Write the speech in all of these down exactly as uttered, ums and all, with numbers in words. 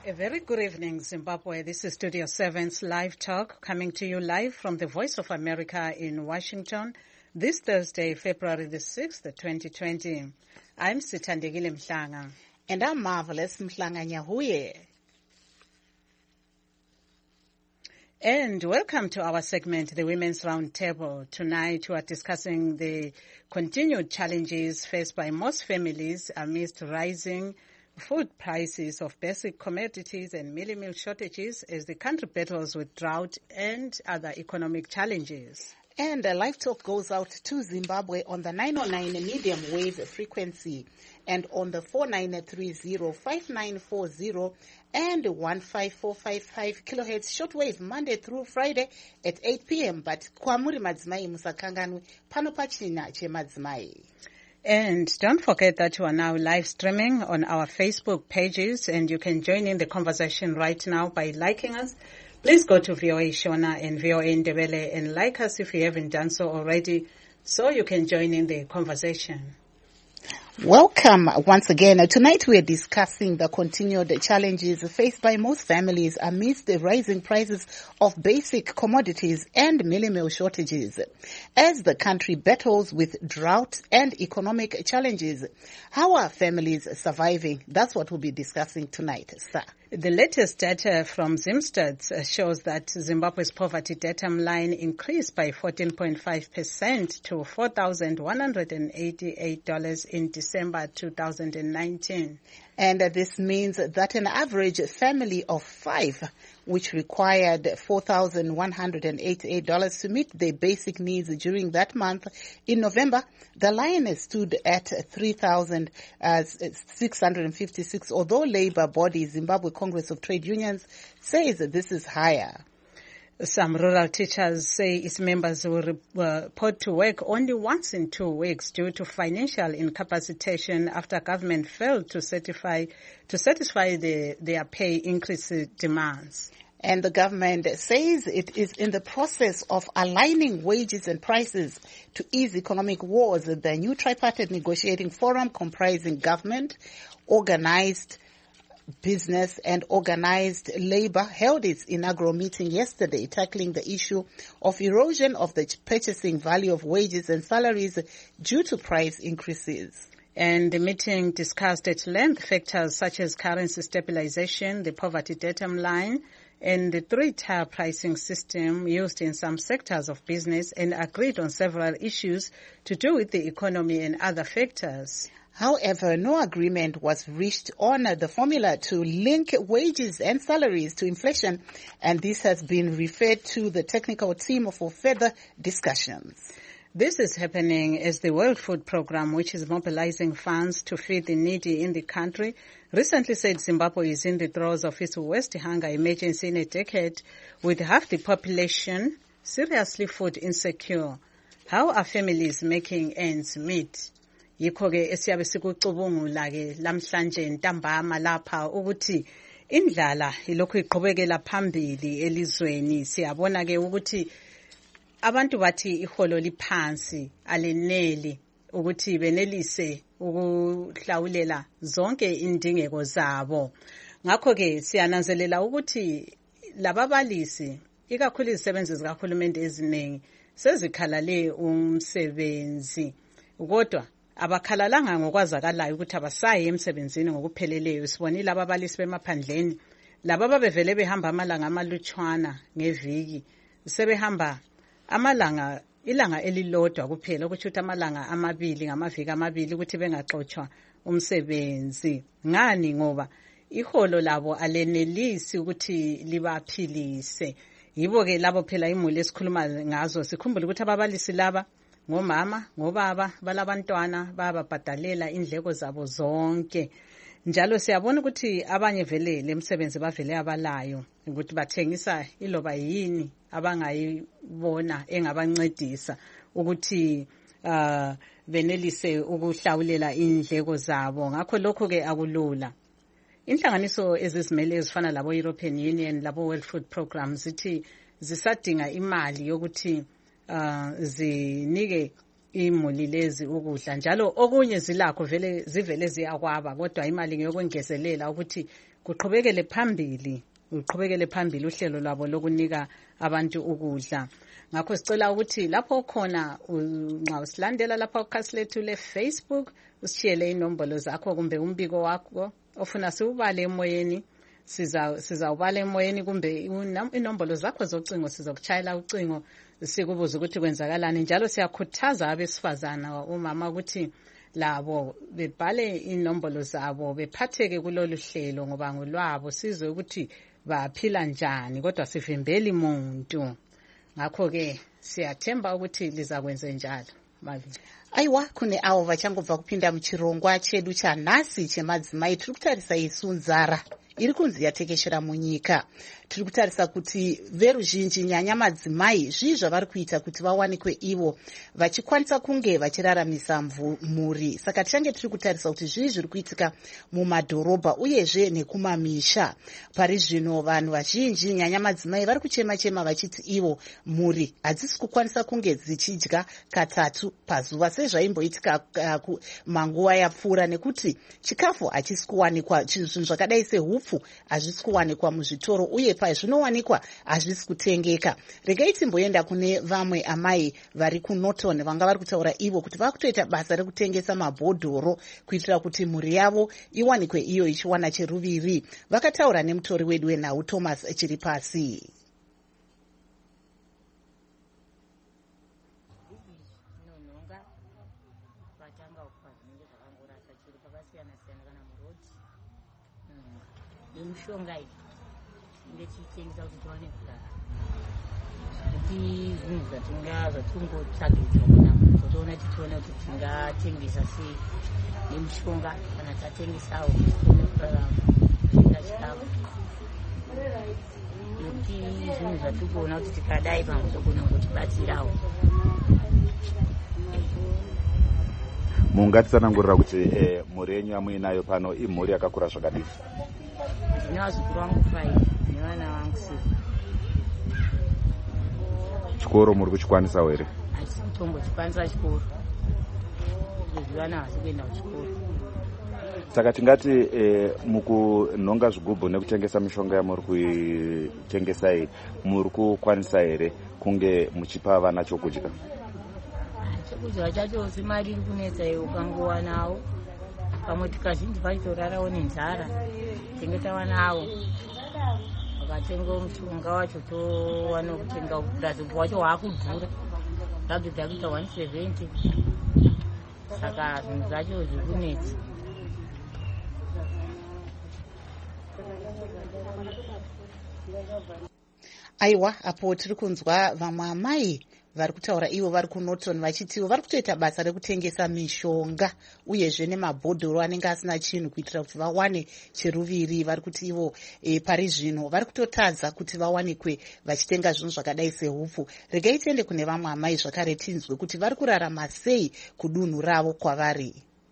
A very good evening, Zimbabwe. This is Studio seven's Live Talk, coming to you live from the Voice of America in Washington, this Thursday, February the sixth, twenty twenty. I'm Sithandegile Mhlanga. And I'm Marvelous Mhlanga Nyahuye. And welcome to our segment, the Women's Roundtable. Tonight we are discussing the continued challenges faced by most families amidst rising food prices of basic commodities and mealie meal shortages as the country battles with drought and other economic challenges. And uh, Live Talk goes out to Zimbabwe on the nine oh nine medium wave frequency and on the four nine three zero, five nine four zero and one five four five five kilohertz shortwave Monday through Friday at eight p.m. But kwamuri madzimai musakanganwe pano pachina che madzimai. And don't forget that you are now live streaming on our Facebook pages, and you can join in the conversation right now by liking us. Please go to V O A Shona and V O A Ndebele and like us if you haven't done so already, so you can join in the conversation. Welcome once again. Tonight we are discussing the continued challenges faced by most families amidst the rising prices of basic commodities and mealie meal shortages. As the country battles with drought and economic challenges, how are families surviving? That's what we'll be discussing tonight, sir. The latest data from Zimstats shows that Zimbabwe's poverty datum line increased by fourteen point five percent to four thousand one hundred eighty-eight dollars in December two thousand nineteen. And uh, this means that an average family of five, which required four thousand one hundred eighty-eight dollars to meet their basic needs during that month, in November, the line stood at three thousand six hundred fifty-six, although labor body Zimbabwe Congress of Trade Unions says that this is higher. Some rural teachers say its members will report to work only once in two weeks due to financial incapacitation after government failed to certify to satisfy the, their pay increase demands. And the government says it is in the process of aligning wages and prices to ease economic woes. The new tripartite negotiating forum comprising government, organized business and organized labor held its inaugural meeting yesterday, tackling the issue of erosion of the purchasing value of wages and salaries due to price increases. And the meeting discussed at length factors such as currency stabilization, the poverty datum line, and the three-tier pricing system used in some sectors of business, and agreed on several issues to do with the economy and other factors. However, no agreement was reached on the formula to link wages and salaries to inflation, and this has been referred to the technical team for further discussions. This is happening as the World Food Programme, which is mobilizing funds to feed the needy in the country, recently said Zimbabwe is in the throes of its worst hunger emergency in a decade, with half the population seriously food insecure. How are families making ends meet? Yikho-ke esiyabe sikucubungula-ke lamhlanje ntambama lapha ukuthi indlala ilokhu iqhubekela phambili elizweni. Siyabona-ke ukuthi abantu bathi iholo liphansi aleneli ukuthi benelise ukuhlawulela zonke indingeko zabo. Ngakho-ke siyananzelela ukuthi lababalisi ikakhulu izisebenzi zikahulumende eziningi sezikhalale umsebenzi, kodwa abakhalalanga ngokwazakalayo ukuthi abasayi emsebenzini ngokupheleleyo. Sibonile ababalisi bemaphandleni laba babevele behamba amalanga amalutshwana ngeviki, sebehamba amalanga ilanga elilodwa kuphela, ukuthi amalanga amabili ngamaviki amabili ukuthi bengaxotshwa umsebenzi. Ngani? Ngoba iholo labo alenelisi ukuthi libaphilise. Yibo-ke labo phela imuli esikhuluma ngazo. Sikhumbule ukuthi ababalisi laba ngomama, ngobaba, balabantwana bababhadalela indleko zabo zonke. Njalo siyabona ukuthi abanye vele lemsebenzi bavele abalayo ukuthi bathengisa iloba yini abangayibona engabancedisa ukuthi uh, benelise ukuhlawulela indleko zabo. Ngakho lokho ke akulula. Inhlanganiso ezizimele ezifana labo European Union, labo World Food Programme zithi zisadinga imali yokuthi uh, zinike imuli lezi ukudla, njalo okunye zilakho vele zivele ziyakwaba, kodwa imali ngeyokwengezelela ukuthi kuqhubekele phambili uqhubekele phambili uhlelo lwabo lokunika abantu ukudla. Ngakho sicela ukuthi lapho khona nxa usilandela lapha kukhasi lethu le-Facebook usishiyele inombolo zakho kumbe umbiko wakho ofuna siwubale emoyeni, siza sizawubala emoyeni, kumbe inombolo zakho zocingo sizokuchayela ucingo sikubuza ukuthi kwenzakalani. Njalo siyakhuthaza abesifazana umama ukuthi labo bebhale inombolo zabo bephatheke kulolu hlelo, ngoba ngolwabo sizwe ukuthi baphila njani, kodwa sivimbeli muntu. Ngakho-ke siyathemba ukuthi lizakwenze njalo. Aiwa, kune avo vachangobva kupinda muchirongwa chedu chanhasi chemadzimai, tiri kutarisa isu nzara iri kunzi yatekeshera munyika. Tiri kutarisa kuti veruzhinji nyanya madzimai zvii zvavari kuita kuti vawanikwe ivo vachikwanisa kunge vachiraramisa mhuri. Saka tichange tiri kutarisa kuti zvii zviri kuitika mumadhorobha uyezve nekumamisha. Pari zvino vanhu vazhinji nyanya madzimai vari kuchema chema vachiti ivo mhuri hadzisi kukwanisa kunge dzichidya katatu pazuva sezvaimboitika uh, manguva yapfuura, nekuti chikafu hachisi kuwanikwa. Zvinhu zvakadai sehupfu hazvisi kuwanikwa muzvitoro, uye pazvinowanikwa hazvisi kutengeka. Regai timboenda kune vamwe amai vari kuNorton vanga vari kutaura ivo kuti vakutoita basa rekutengesa mabhodhoro kuitira kuti mhuri yavo iwanikwe iyo ichiwana cheruviri. Vakataura nemutori wedu wenhau Thomas chiri pasi. Mushonga iyi ndechitengesa kuti tiwane kugara, kuti zvinhu zvatinga zvatingotsvagidzwa kuna totoona tichiona kuti tingatengesa sei nemushonga, kana tatengesawo tikone kurarama tenga chikafu, nekuti zvinhu zvatikuona kuti tikadai pamwe togona kungotibatsirawo. Mungatitsanangurira kuti eh, mhuri yenyu yamuinayo pano imhuri yakakura zvakadini? Ndine vazukuru vangu five nevana vangu six. Chikoro muri kuchikwanisawo here? Hatisi kutombokwanisa chikoro, izvi vana havasi kuenda kuchikoro. Saka tingati eh, mukunhonga zvigubhu nekutengesa mishonga yamuri kuitengesa iyi, muri kukwanisa here kunge muchipa vana chokudya? Chokudya chacho semari iri kunetsa iwe ukangowanawo pamwe tikazhinji vachitorarawo nenzara, tenge tawanawo vakatenga mushonga wacho towana kutenga purazi wacho waakudhura, zvabvisa kuita one seventy. Saka zvinhu zvacho zviri kunetsa. Aiwa, apo tiri kunzwa vamwe amai vari kutaura ivo vari kuNorton vachiti ivo vari kutoita basa rekutengesa mishonga uyezve nemabhodhoro anenge asina chinhu kuitira kuti vawane cheruviri. Vari kuti ivo e, pari zvino vari kutotadza kuti vawanikwe vachitenga zvinhu zvakadai sehupfu. Regai tiende kune vamwe amai zvakare tinzwe kuti vari kurarama sei kudunhu ravo kwavari.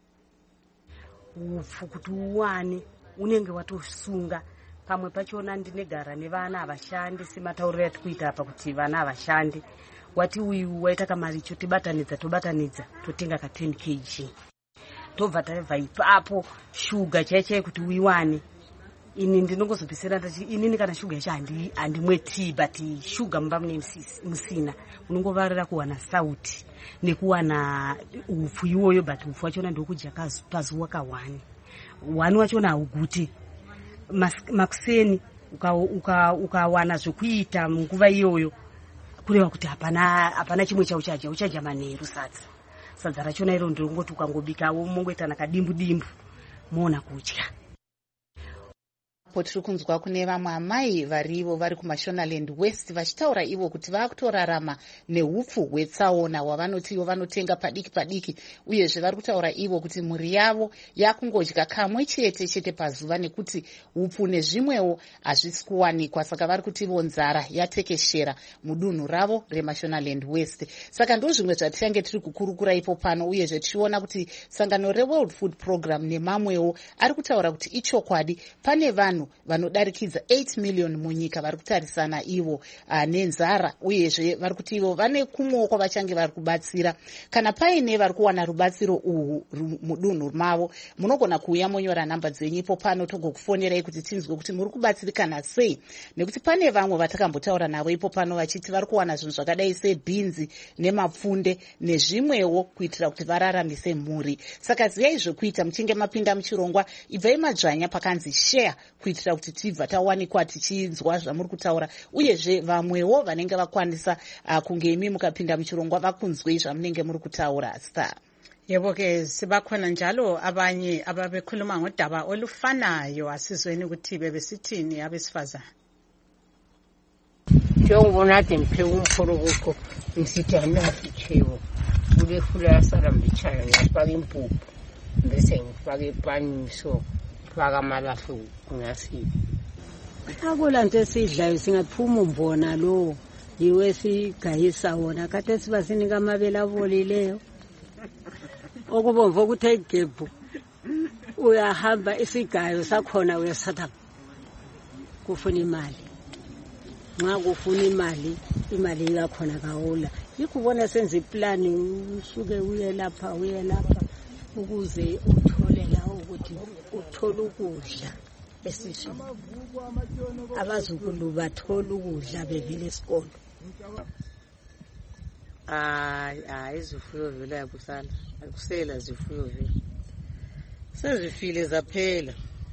Hupfu kuti uwane unenge watosunga. Pamwe pachona ndinegara nevana havashandi sematauriro atikuita apa kuti vana havashandi. Wati uyu waita kamari cho tibatanidza tobatanidza totenga ka ten kilograms. Tobva tabva ipapo shuga chaichai kuti uiwane. Ini ndinongozopesera ndati inini kana shuga yacho handi handimwe tea, but shuga mumba mune musina unongovarira kuwana sauti nekuwana upfu iwoyo, but upfu wachona ndokudya pazuva kawani. Wani wachona hauguti. Makuseni ukawana uka, uka zvokuita munguva iyoyo kureva kuti hapana hapana chimwe chauchadya, uchadya manheru sadza. Sadza rachona iro ndongoti ukangobikawo mongoita nakadimbu dimbu moona kudya. Tiri kunzwa kune vamwe amai varivo vari kuMashonaland West vachitaura ivo kuti vakutorarama nehupfu hwetsaona hwavanoti ivo vanotenga padiki padiki, uyezve vari kutaura ivo kuti mhuri yavo yakungodya kamwe chete chete pazuva nekuti hupfu nezvimwewo hazvisi kuwanikwa. Saka vari kuti ivo nzara yatekeshera mudunhu ravo reMashonaland West. Saka ndo zvimwe zvatichange tiri kukurukura ipo pano, uyezve tichiona kuti sangano reWorld Food Program nemamwewo ari kutaura kuti ichokwadi pane vanhu vanhu vanodarikidza eight million munyika vari kutarisana ivo uh, nenzara, uyezve vari kuti ivo vane kumwewo kwavachange vari kubatsira. Kana paine vari kuwana rubatsiro uhu mudunhu mavo, munogona kuuya monyora nhamba dzenyu ipo pano togokufonerai kuti tinzwe kuti muri kubatsirikana sei, nekuti pane vamwe vatakambotaura navo ipo pano vachiti vari kuwana zvinhu zvakadai sebhinzi nemapfunde nezvimwewo kuitira kuti vararamise mhuri. Saka ziyai zvokuita muchinge mapinda muchirongwa, ibvai madzvanya pakanzi share kuitira kuti tibva tawanikwa tichinzwa zvamuri kutaura, uyezve vamwewo vanenge vakwanisa uh, kunge imi mukapinda muchirongwa vakunzwei zvamunenge muri kutaura. Star yebo ke sibakhona njalo abanye ababekhuluma ngodaba olufanayo, asizweni ukuthi bebesithini abesifazana. Njengobona ade ngiphe umphoroko ngisithi anasichewo kule fula sala mbichana ngifaka impuphu bese ngifaka ipaniso ngifaka amalahle ngasibi. Akula nto esidlayo singaphuma umbona lo yiwe sigayisa wona kade sibasinika amabele abolileyo okubomva ukuthi igebhu uyahamba isigayo sakhona uyasatha kufuna imali. Nxa kufuna imali imali yakhona kaola yikubona senze iplan usuke uye lapha uye lapha ukuze uthole la ukuthi uthola ukudla esishini abazukulu bathola ukudla bevele esikolo. Hayi hayi izifuyo vele yakusala akusela zifuyo vele sezifile zaphela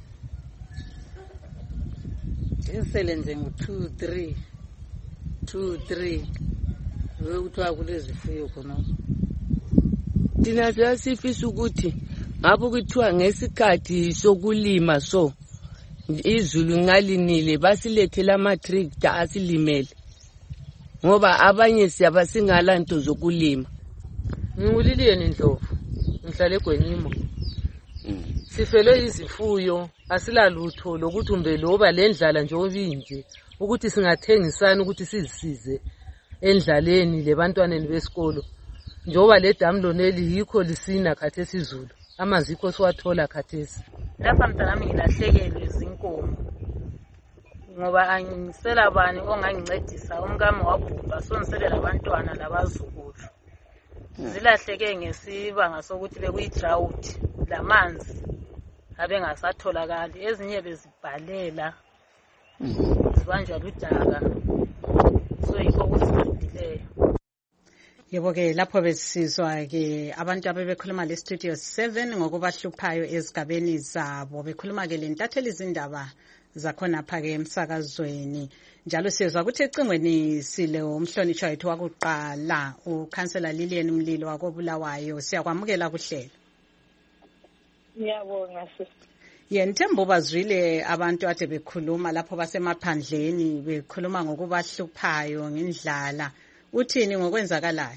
esele nje ngo two three two three wekuthiwa kulezifuyo khona. Thina siyasifisa ukuthi ngabe kuthiwa ngesikhathi sokulima so izulu ngalinile basilethela ama-tractor asilimele ngoba abanye siyaba singala nto zokulima. Nginguliliyeni Ndlovu ngihlala eGwenyimo. Sifelwe izifuyo asilalutho lokuthi umbe loba lendlala nje obinje ukuthi singathengisana ukuthi sizisize endlaleni lebantwaneni besikolo njoba le damu loneli yikho lisina khathesi izulu amazikho siwathola khathesi. Lapha mntanami ngilahlekelwe zinkomo ngoba angisela bani ongangincedisa, umkami wabhubha sonisele labantwana labazukulu. Zilahleke ngesibanga sokuthi bekuyi-drought lamanzi abengasatholakali, ezinye bezibhalela zibanjwa ludaka, so yikho kusidileyo. Yebo ke lapho besizwa ke abantu abebekhuluma le studio seven ngokubahluphayo ezigabeni zabo, bekhuluma ke lentatheli izindaba zakhona pha ke emsakazweni. Njalo sizwa ukuthi ecingweni sile umhlonishwa wethu wakuqala uKhansela Lilian Mlilo wakobulawayo, siyakwamukela kuhlelo. Ngiyabonga sisi. Yenthemba bazwile abantu ade bekhuluma lapho basemaphandleni bekhuluma ngokubahluphayo ngendlala. Uthini ngokwenzakalayo?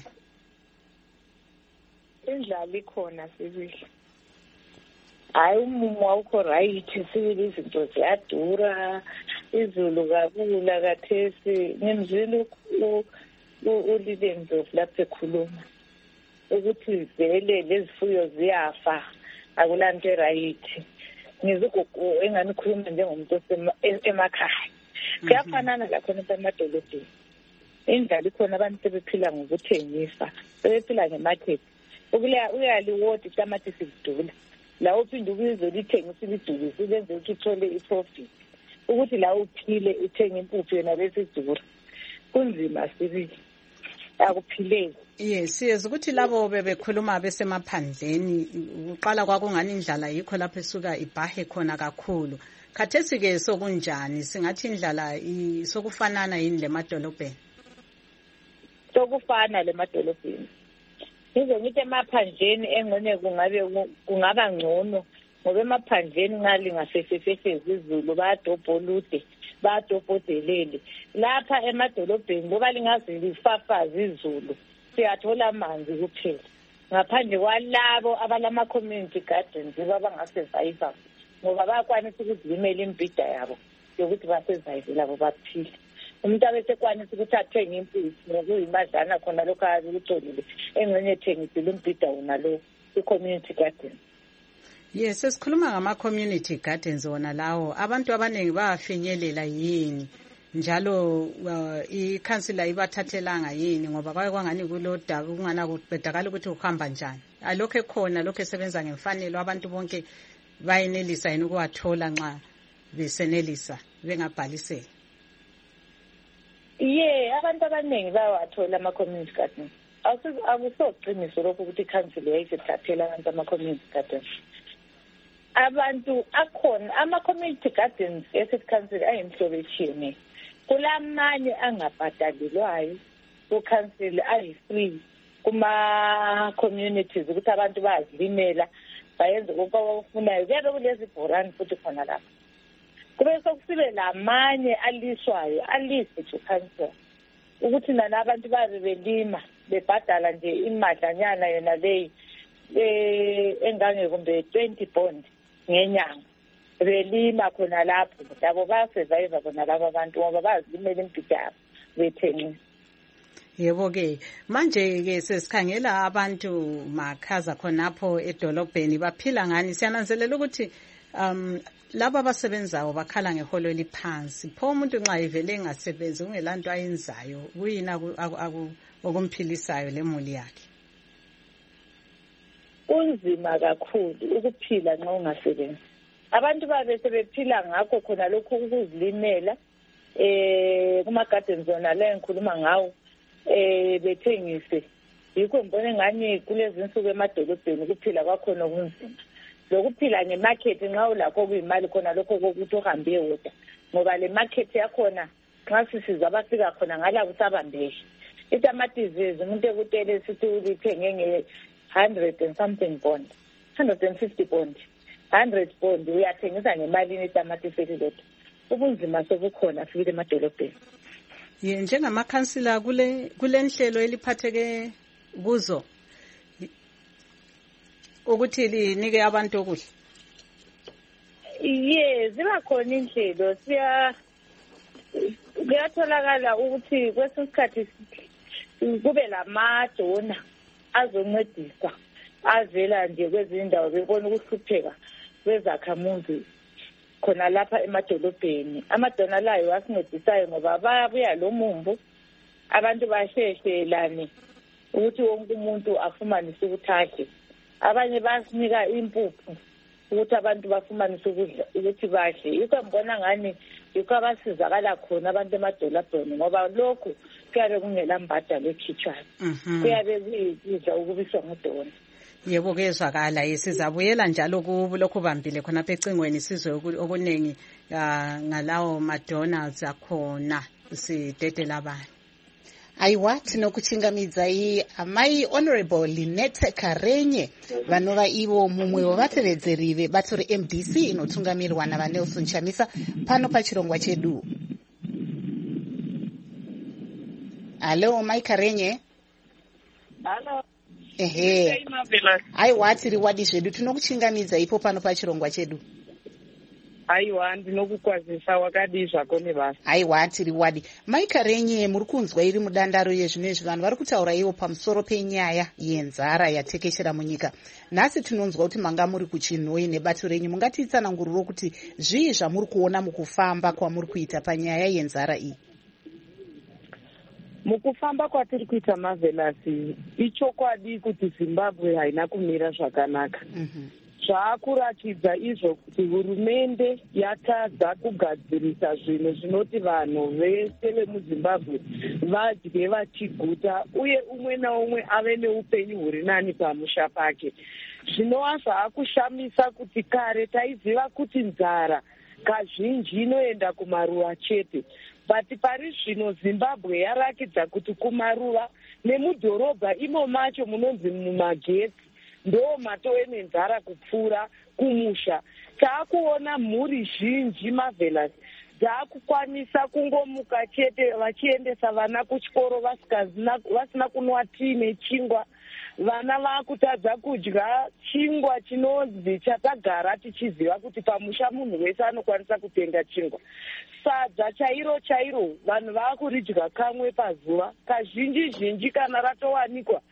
Indlala ikhona sibili. Hayi umumo awukho right, sibili izinto ziyadura, izulu kabula kathesi. Ngimzwile ulile Ndlovu lapha ekhuluma ukuthi vele lezifuyo ziyafa, akulanto right. Ngizugogo engani khuluma njengomuntu emakhaya. Kuyafanana lakhona emadolobheni. Indlala ikhona, abantu sebephila ngokuthengisa, sebephila ngemarket. Ukuya uyaliwodi itamati sidula. La uphinde ukuyizo lithengisa lidulise lenze ukuthi uthole iprofit. Ukuthi la uphile uthenga impuphu yena bese idura. Kunzima sibili. Akuphileki. Yes, siyazi ukuthi labo bebekhuluma besemaphandleni uqala kwakungani indlala yikho lapho esuka ibahe khona kakhulu. Khathesi ke sokunjani? Singathi indlala sokufanana yini lemadolobheni? Sokufana lemadolobheni. Ngizo ngithi emaphandleni engcone kungabe kungaba ngcono ngoba emaphandleni ngali ngasefefehlezi izulu bayadobha olude bayadobhodelele. Lapha emadolobheni ngoba lingaze lifafaze izulu siyathola amanzi kuphela. Ngaphandle kwalabo abalama community gardens babangasurvive ngoba bayakwanisa ukuzilimela imbhida yabo yokuthi basurvive labo baphile. Umuntu abesekwanisa ukuthi athenge impuphu ngokuyimadlana khona lokho akutholile engcenye ethengisile umbhida wona lo i-community garden. Yes, sesikhuluma ngama community gardens wona lawo abantu abaningi bayafinyelela yini njalo uh, ikhansila ibathathelanga yini ngoba kwaye kwangani kuloda kungana kubhedakala ukuthi uhamba njani alokho khona lokho esebenza ngemfanelo abantu bonke bayenelisa yini ukuwathola nxa besenelisa bengabhalisela. Ye abantu abaningi bayawathola ama community gardens. Akusoqiniso lokho ukuthi ikhansila yayisithathela abantu ama community gardens. Abantu akhona ama community gardens esit council ayimhlobo etshiyeneyo. Kulamanye angabhadalelwayo ku council ayi free kuma communities ukuthi abantu bazilimela bayenze okubafunayo kuyabe kulezi bhorani futhi khona lapha. Kube sokusibe lamanye aliswayo alise to council ukuthi nana abantu babe belima bebhadala nje imadlanyana yona leyi eh engange kumbe twenty bond ngenyanga belima khona lapho labo bayasurvive bona laba abantu ngoba bazilimela impilo yabo bethengisa. Yebo ke manje ke sesikhangela abantu makhaza khonapho edolobheni baphila ngani siyananzelela ukuthi um laba abasebenzayo bakhala ngeholo eliphansi pho umuntu nxa ivele engasebenzi ungelanto ayenzayo kuyina okumphilisayo lemuli yakhe. Unzima kakhulu ukuphila nxa ungasebenzi. Abantu babe sebephila ngakho khona lokho ukuzilimela eh kuma gardens zona la engikhuluma ngawo eh bethengise. Yikho ngibona ngani kulezi insuku emadolobheni kuphila kwakhona okunzima. Lokuphila ngemarket nxa ulakho kuyimali khona lokho ukuthi uhambe yodwa ngoba le market yakhona nxa sisiza abafika khona ngala kusabambeshe. Itamatizezi umuntu ekutele sithi ulithenge nge hundred and something bond, hundred and fifty bond, hundred bond uyathengisa ngemalini itamati selilodwa. Ubunzima sobukhona fikile emadolobheni. Ye njengamakhansila kule kulenhlelo eliphatheke kuzo ukuthi linike abantu okuhle. Yes, ziba khona inhlelo siya kuyatholakala ukuthi kwesikhathi kube lamadona azoncedisa avela nje kwezindawo bebona ukuhlupheka kwezakhamuzi khona lapha emadolobheni. Amadona layo asincedisayo ngoba bayabuya lo mumbu abantu basheshelane ukuthi wonke umuntu afumanise ukuthadle. Abanye basinika impuphu ukuthi abantu bafumanise ukudla ukuthi badle. Yikho ngibona ngani yikho abasizakala khona abantu emadolobheni ngoba lokho kuyabe kungela mbadalo ekhitshwayo. Kuyabe kuyidla ukubiswa ngudona. Yebo kezwakala isizabuyela njalo kulokho bambile khona pecingweni sizwe okunengi ngalawo McDonald's akhona sidedela abantu. Aiwa tinokuchingamidzai amai Honorable Linette Karenye vanova ivo mumwe wevatevedzeri vebato re-M D C inotungamirwa naVanelson Chamisa pano pachirongwa chedu. Hello mai Karenye. Hello. Ehe. Aiwa tiri wadi zvedu tinokuchingamidza ipo pano pachirongwa chedu. Aiwa ndinokukwazisa wakadi zvako nebasa. Aiwa tiri wadi. Mai Karenye muri kunzwa iri mudandaro yezvinezvi vanhu vari kutaura ivo pamusoro penyaya yenzara yatekeshera munyika. Nhasi tinonzwa kuti manga muri kuChinhoyi nebato renyu mungatitsananguriro kuti zvii zvamuri kuona mukufamba kwamuri kuita panyaya yenzara iyi. Mukufamba kwatiri kuita Marvelous ichokwadi kuti Zimbabwe haina kumira zvakanaka. Mm-hmm. Zvaakuratidza izvo kuti hurumende yatadza kugadzirisa zvinhu zvinoti vanhu vese vemuZimbabwe vadye vachiguta uye umwe naumwe ave neupenyu huri nani pamusha pake. Zvinova zvaakushamisa kuti kare taiziva kuti nzara kazhinji inoenda kumaruva chete. But pari zvino Zimbabwe yarakidza kuti kumaruva nemudhorobha imo macho munonzi mumagetsi ndo matove nenzara kupfuura kumusha. Taakuona mhuri zhinji Marvelous dzaakukwanisa kungomuka chete vachiendesa vana kuchikoro vasina kunwa tii nechingwa. Vana vaakutadza kudya chingwa chinonzi chatagara tichiziva kuti pamusha munhu wese anokwanisa kutenga chingwa. Sadza chairo chairo vanhu vaakuridya kamwe pazuva. Kazhinji zhinji kana ratowanikwa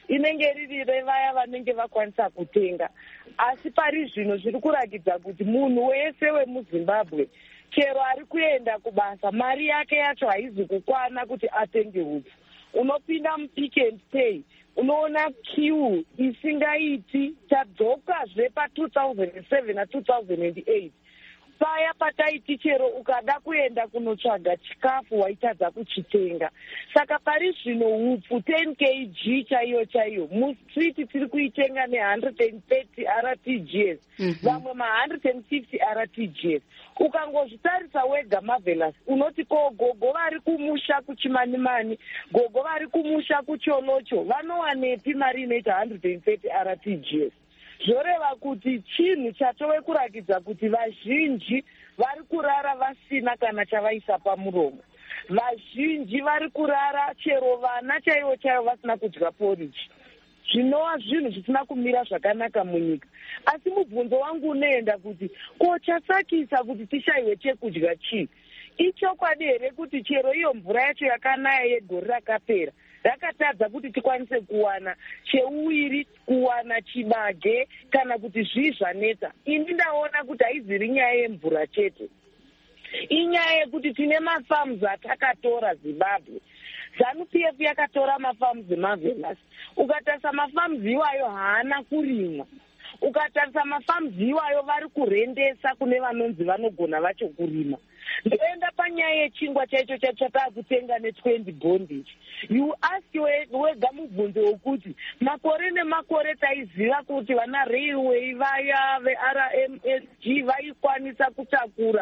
inenge riri revaya vanenge vakwanisa kutenga. Asi pari zvino zviri kurakidza kuti munhu wese wemuZimbabwe chero ari kuenda kubasa mari yake yacho haizi kukwana kuti atenge hupfu. Unopinda muPick and Pay unoona queue isingaiti. Tadzokazve pa two thousand seven na two thousand eight paya pataiti chero ukada kuenda kunotsvaga chikafu waitadza kuchitenga. Saka pari zvino hupfu ten kilograms chaiyo chaiyo mustreet tiri kuitenga ne one hundred thirty R T G S, vamwe ma one hundred fifty R T G S. Ukangozvitarisa wega Marvelous unoti ko gogo vari kumusha kuchimanimani, gogo vari kumusha kucholocho vanowanepi mari inoita one hundred thirty R T G S? Zvoreva kuti chinhu chatove kurakidza kuti vazhinji vari kurara vasina kana chavaisa pamuromo. Vazhinji vari kurara chero vana chaivo chaivo vasina kudya porridge. Zvinova zvinhu zvisina kumira zvakanaka munyika. Asi mubvunzo wangu unoenda kuti ko chasakisa kuti tishayiwe chekudya chii? Ichokwadi here kuti chero iyo mvura yacho yakanaya yegore rakapera rakatadza kuti tikwanise kuwana cheuwiri, kuwana chibage kana kuti zvii zvanetsa? Ini ndaona kuti haiziri nyaya yemvura chete, inyaya yekuti tine mafarms atakatora Zimbabwe. ZANU-P F yakatora mafarms eMarvelous. Ukatarisa mafarms iwayo haana kurimwa. Ukatarisa mafarms iwayo vari kurendesa kune vanonzi vanogona vacho kurima. Ndoenda panyaya yechingwa chaicho chataa kutenga netwenty bondage. You ask wega mubvunzo wokuti makore nemakore taiziva kuti vana railway vaya ve-R M S G vaikwanisa kutakura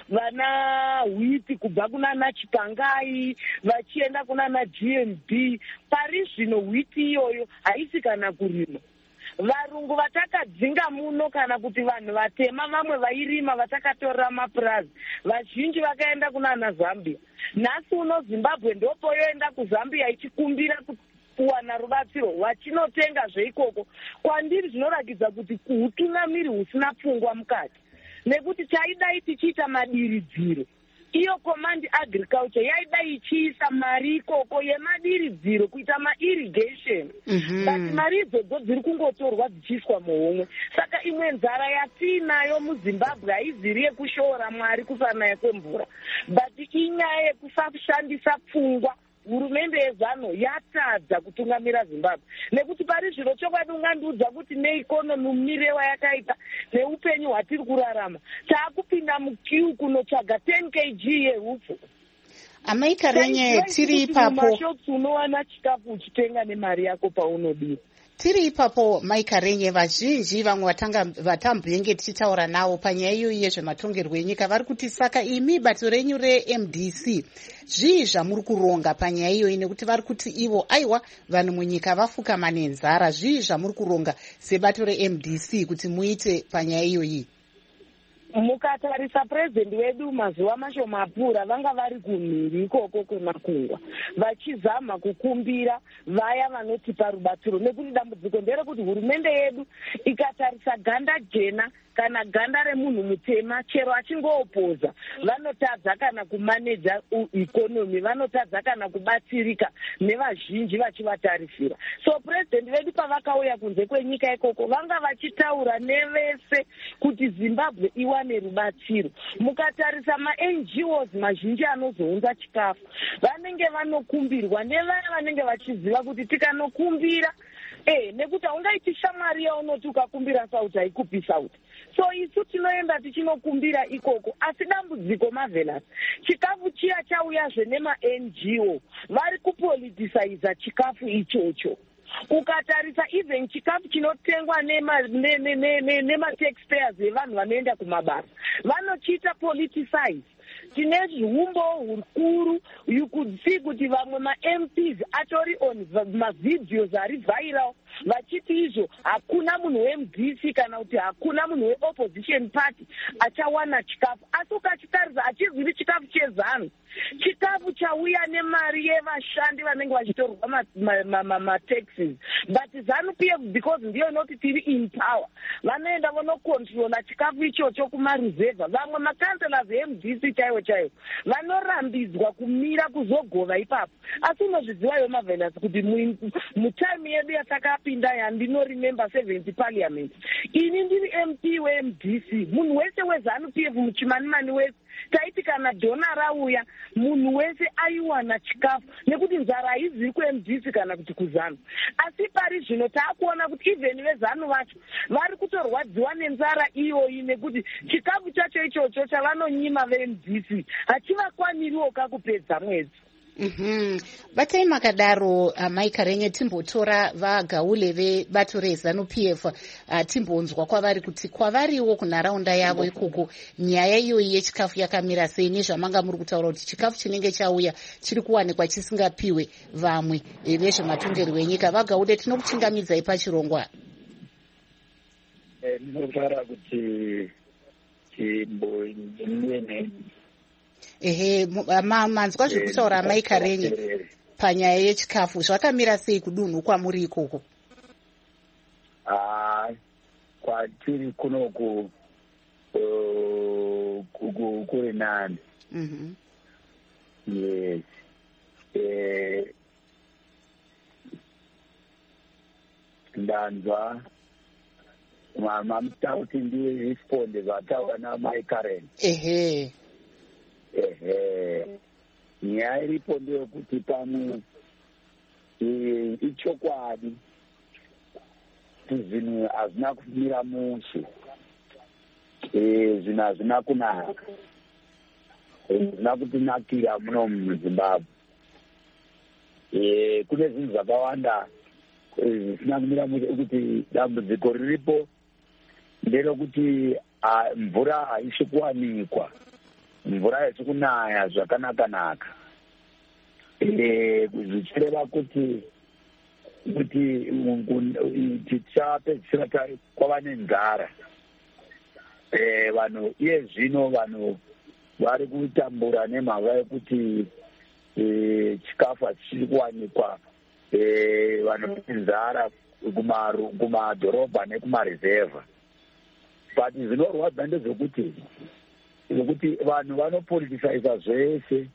vana wheat kubva kunana Chipangai vachienda kunana G M B. Pari zvino wheat iyoyo haisi kana kurima. Varungu vatakadzinga muno kana kuti vanhu vatema vamwe vairima vatakatorera mapurazi, vazhinji vakaenda kunana Zambia. Nhasi uno Zimbabwe ndopo yoenda kuZambia ichikumbira kuwana rubatsiro wachinotenga zveikoko. Kwandiri zvinorakidza kuti kuhutungamiri husina pfungwa mukati, nekuti chaidai tichiita madiridziro. Iyo Command Agriculture yaida ichiisa mari ikoko yemadiridziro kuita mairrigation. Mm-hmm. But mari idzodzo dziri kungotorwa dzichiiswa muhomwe. Saka imwe nzara yatinayo muZimbabwe haiziri yekushora mwari kusanaya kwemvura, but inyaya yekusashandisa pfungwa. Hurumende yeZANU yatadza kutungamira Zimbabwe, nekuti pari zviro chokwadi ungandiudza kuti neikonomi mumirewa yakaita neupenyu hwatiri kurarama taakupinda mukiu kunotsvaga ten kilograms yehupfu. Amai Karenye, tiri ipapo mashops unowana chikafu uchitenga nemari yako paunodiwa. Tiri ipapo Mai Karenye, vazhinji vamwe vatanga vatambenge tichitaura navo panyaya iyoyi yezvematongerwo enyika vari kuti saka imi bato renyu re-M D C zvii zvamuri kuronga panyaya iyoyi, nekuti vari kuti ivo aiwa vanhu munyika vafukama nenzara. Zvii zvamuri kuronga sebato re-M D C kuti muite panyaya iyoyi? Mukatarisa president wedu mazuva mashoma apfuura vanga vari kumhiri ikoko kwemakungwa vachizama kukumbira vaya vanotipa rubatsiro, nekuti dambudziko nderekuti hurumende yedu ikatarisa ganda jena kana ganda remunhu mutema chero achingoopoza vanotadza kana kumaneja ikonomi, vanotadza kana kubatsirika nevazhinji vachivatarisira. So president vedu pavakauya kunze kwenyika ikoko vanga vachitaura nevese kuti Zimbabwe iwane rubatsiro. Mukatarisa ma-N G Os mazhinji anozounza chikafu vanenge vanokumbirwa nevaya vanenge vachiziva kuti tikanokumbira Eh, nekuti haungaiti shamwari yaunoti ukakumbira sauti haikupi sauti. So isu tinoenda tichinokumbira ikoko, asi dambudziko Marvelous, chikafu chiya chauyazve nema-N G O vari kupoliticaiza chikafu ichocho. Ukatarisa even chikafu chinotengwa nema-taxpayers vevanhu vanoenda kumabasa vanochiita politicize. Tine zvumbo hukuru, you could see kuti vamwe ma-M Ps atori on mavideos ari viral vachiti izvo hakuna munhu weM D C kana kuti hakuna munhu weopposition party achawana chikafu. Asi ukachitarisa hachiziri chikafu chezanu, chikafu chauya nemari yevashandi vanenge vachitorwa mataxes. But ZANU P F, because ndiyo inoti tiri in power, vanoenda vanokontrola chikafu ichocho kumareserva. Vamwe makanselors eM D C chaiwo chaiwo vanorambidzwa kumira kuzogova ipapo. Asi unozviziva yo Marvelous kuti mutime yedu yatakapinda yandinorimember seventh parliament, ini ndiri M P weM D C, munhu wese weZANU P F muchimanimani wese taiti kana dhona rauya munhu wese aiwana chikafu, nekuti nzara haiziri kuM D C kana kuti kuZANU. Asi pari zvino taakuona kuti even veZANU vacho vari kutorwadziwa nenzara iyoyi, nekuti chikafu chacho ichocho chavanonyima veM D C hachivakwaniriwo kakupedza mwedzi. Mhm. Batai makadaro uh, Maikarenye timbotora vagaule vebato reZANU P F uh, timbonzwa kwavari kuti kwavariwo kunharaunda yavo ikoko nyaya iyoyi yechikafu yakamira sei, nezvamanga muri kutaura kuti chikafu chinenge chauya chiri kuwanikwa chisingapiwe vamwe vezvematongerwo enyika. Vagaule tinokuchingamidzai pachirongwa. Eh, ndinofara kuti chimbo nyene ehe manzwa zviri kutaura Maikarenye panyaya yechikafu, zvakamira sei kudunhu kwamuri ikoko? Ah, kwatiri kunoku kuri nani. Mhm. Yes. Eh, ndanzwa mama mtauti ndiye responde vataura na Maikarenye. Ehe. Ehe, nyaya iripo ndeyekuti pamwe ichokwadi zvinhu hazvina kumira mushe, zvinhu hazvina kunaka, hazvina kutinakira muno muZimbabwe. Kune zvinhu zvakawanda zvisina kumira mushe, kuti dambudziko riripo nderekuti mvura haisi kuwanikwa, mvura haisi kunaya zvakanaka-naka. Zvichireva kuti kuti tichapedzisira kwava nenzara. Vanhu iye zvino vanhu vari kutambura nemhaka yekuti chikafu hachichiri kuwanikwa, vanhu nenzara kumadhorobha nekumareserva. But zvinorwadza ndezvekuti kuti vanhu vanopoliticize zvese,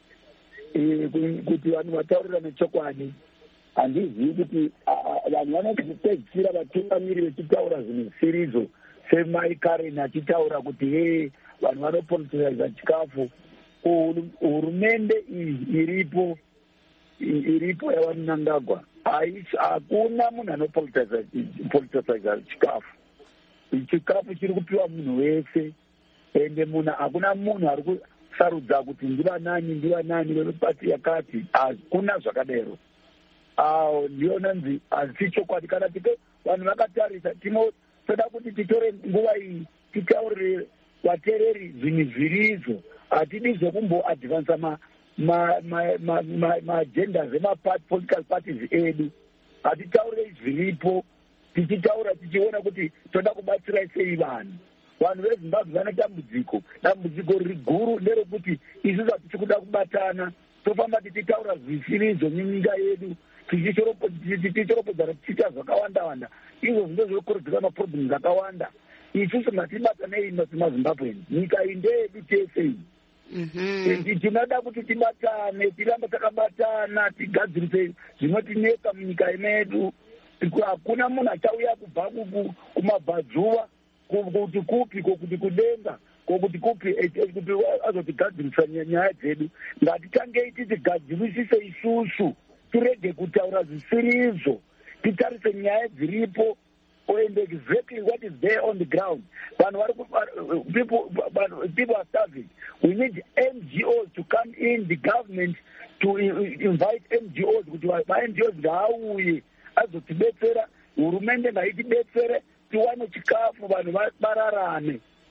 kuti vanhu vataurira nechokwadi. Handizivi kuti vanhu vanopedzisira vatungamiri vechitaura zvinhu zvisiridzo, seMaikarenye achitaura kuti he vanhu vanopoliticize chikafu. Hurumende iyi iripo iripo yavanangagwa, hakuna munhu anopoliticize chikafu. Chikafu chiri kupiwa munhu wese, ende munhu hakuna munhu ari kusarudza kuti ndiva nani ndiva nani vepati yakati, hakuna zvakadero. Ndiona nzi hazisi chokwadi. Kana tike vanhu vakatarisa, tinoda kuti titore nguva iyi titaurire vateereri zvinhu zviridzo. Hatidi zvekumboadvansa maagendas emapolitical parties edu. Hatitaurire zviripo, tichitaura tichiona kuti toda kubatsira sei vanhu. Vanhu veZimbabwe vane dambudziko. Dambudziko riguru nderekuti isusu hatichi kuda kubatana, tofamba tichitaura zvisiridzo munyika yedu, tichichoropodza tichiita zvakawanda-wanda. Izvo zvino zvinokurudzira maproblems akawanda. Isusu ngatibatanei maZimbabwe, nyika iyi ndeyedu tese iyi. Tinoda kuti tibatane, tirambe takabatana, tigadzirise zvinotinetsa munyika medu. Hakuna munhu achauya kubva kumabvazuva kuti kupi kokuti kudenga kokuti kupi kuti azotigadzirisa nyaya dzedu. Ngatitangei tidzigadzirisise isusu, tirege kutaura zvisiridzo, titarise nyaya dziripo and exactly what is there on the ground. People, people are starving. We need N G Os to come in, the government to invite N G Os, kuti ma-N G Os ngauye azotibetsera, hurumende ngaitibetsere, tiwane chikafu, vanhu vararame.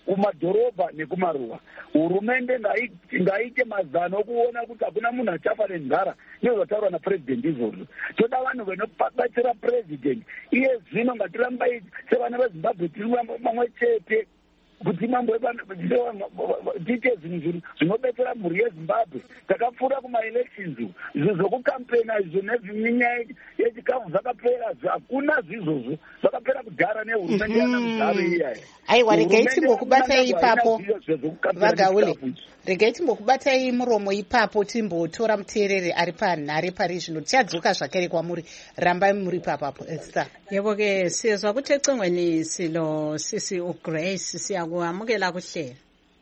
kumadhorobha nekumaruwa. Hurumende ngaite mazano okuona kuti hakuna munhu achafa nenzara nezvataurwa napurezidendi izvozvo. Toda vanhu vanobatsira purezidendi. Iye zvino ngatiramba sevana veZimbabwe tiri mamwe chete kuti mambo tiite zvinhu zvinobetsera mhuri yeZimbabwe. Takapfuura kuma-elections izvo zvokukampena izvo nenyaya yechikafu zvakapera, hakuna zvizvozvo zvakapera kudhara nehurumende yana Mugabe iyayi. Aiwa, regai timbokubatai ipapo Vagaule, regai timbokubatai muromo ipapo timbotora muteereri ari panhare pari zvino. Tichadzoka zvakare kwamuri, rambai muri papapo. Esther. Yebo ke sizwa ukuthi ecingweni silo sisi uGrace siyakuamukela kuhlelo.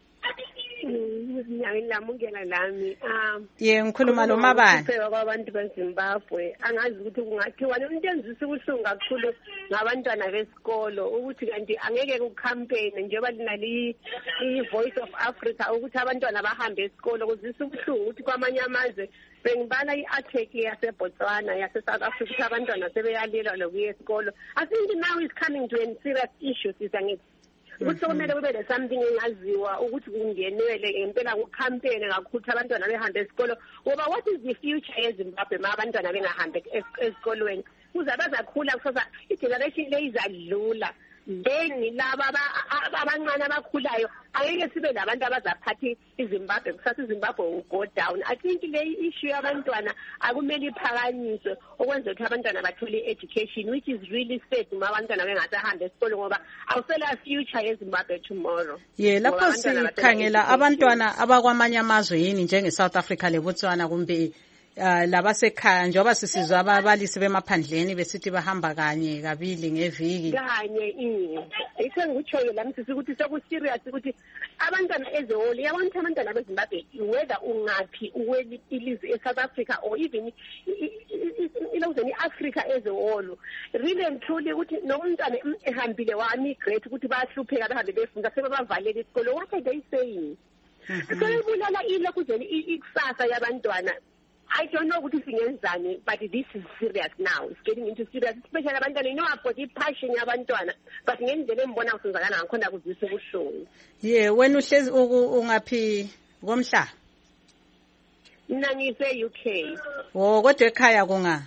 Ngiyamukela nami. Um ye ngikhuluma lo mabani kwabantu beZimbabwe. Angazi ukuthi kungathiwa into enzisa ubuhlungu kakhulu ngabantwana besikolo ukuthi kanti angeke kucampaign njengoba linali i-Voice of Africa ukuthi abantwana bahambe esikolo. Kuzisa ubuhlungu ukuthi kwamanye amazwe bengibala i-article yaseBotswana yase-South Africa ukuthi abantwana sebeyalelwa lokuya esikolo. I think now is coming to a serious issue sisangithi ukuthi sokumele kube le something engaziwa ukuthi kungenwele ngempela kucampaign kakhulu abantwana behambe esikolo, ngoba what is the future yeZimbabwe ma abantwana bengahambe esikolweni? Kuzabe zakhula kusasa igeneration le izadlula, then laba abancane abakhulayo angeke sibe labantu abazaphatha iZimbabwe kusasa iZimbabwe will go down. I think le issue yabantwana akumele iphakanyiswe okwenza ukuthi abantwana bathole education which is really sad ma abantwana bengasahambe esikolo ngoba awusela future yeZimbabwe tomorrow. Ye lapho sikhangela abantwana abakwamanye amazwe yini njenge South Africa leBotswana kumbe Uh, labasekhaya njengoba sisizwa ababalisi bemaphandleni besithi bahamba kanye kabili ngeviki kanye ikho ngikutshoyo lami sisi ukuthi soku serious ukuthi abantwana ezehole yabona abantwana beZimbabwe whether ungaphi uweli ilizwe eSouth Africa or even ilizwe iAfrica ezehole really and truly ukuthi nomntwana ehambile wa migrate ukuthi bayahlupheka bahambe befunda sebebavalele isikolo. What are they saying? So ibulala ile kuzeni ikusasa yabantwana. I don't know what is ingenzani, but this is serious now. It's getting into serious, especially abantwana. You know, I've got the passion yabantwana, but ngendlela embona usenzakana ngakhona kuzisa ubuhlungu. Yeah, wena uhlezi ungaphi komhla? Mina ngise U K. Oh, kodwa ekhaya kunga?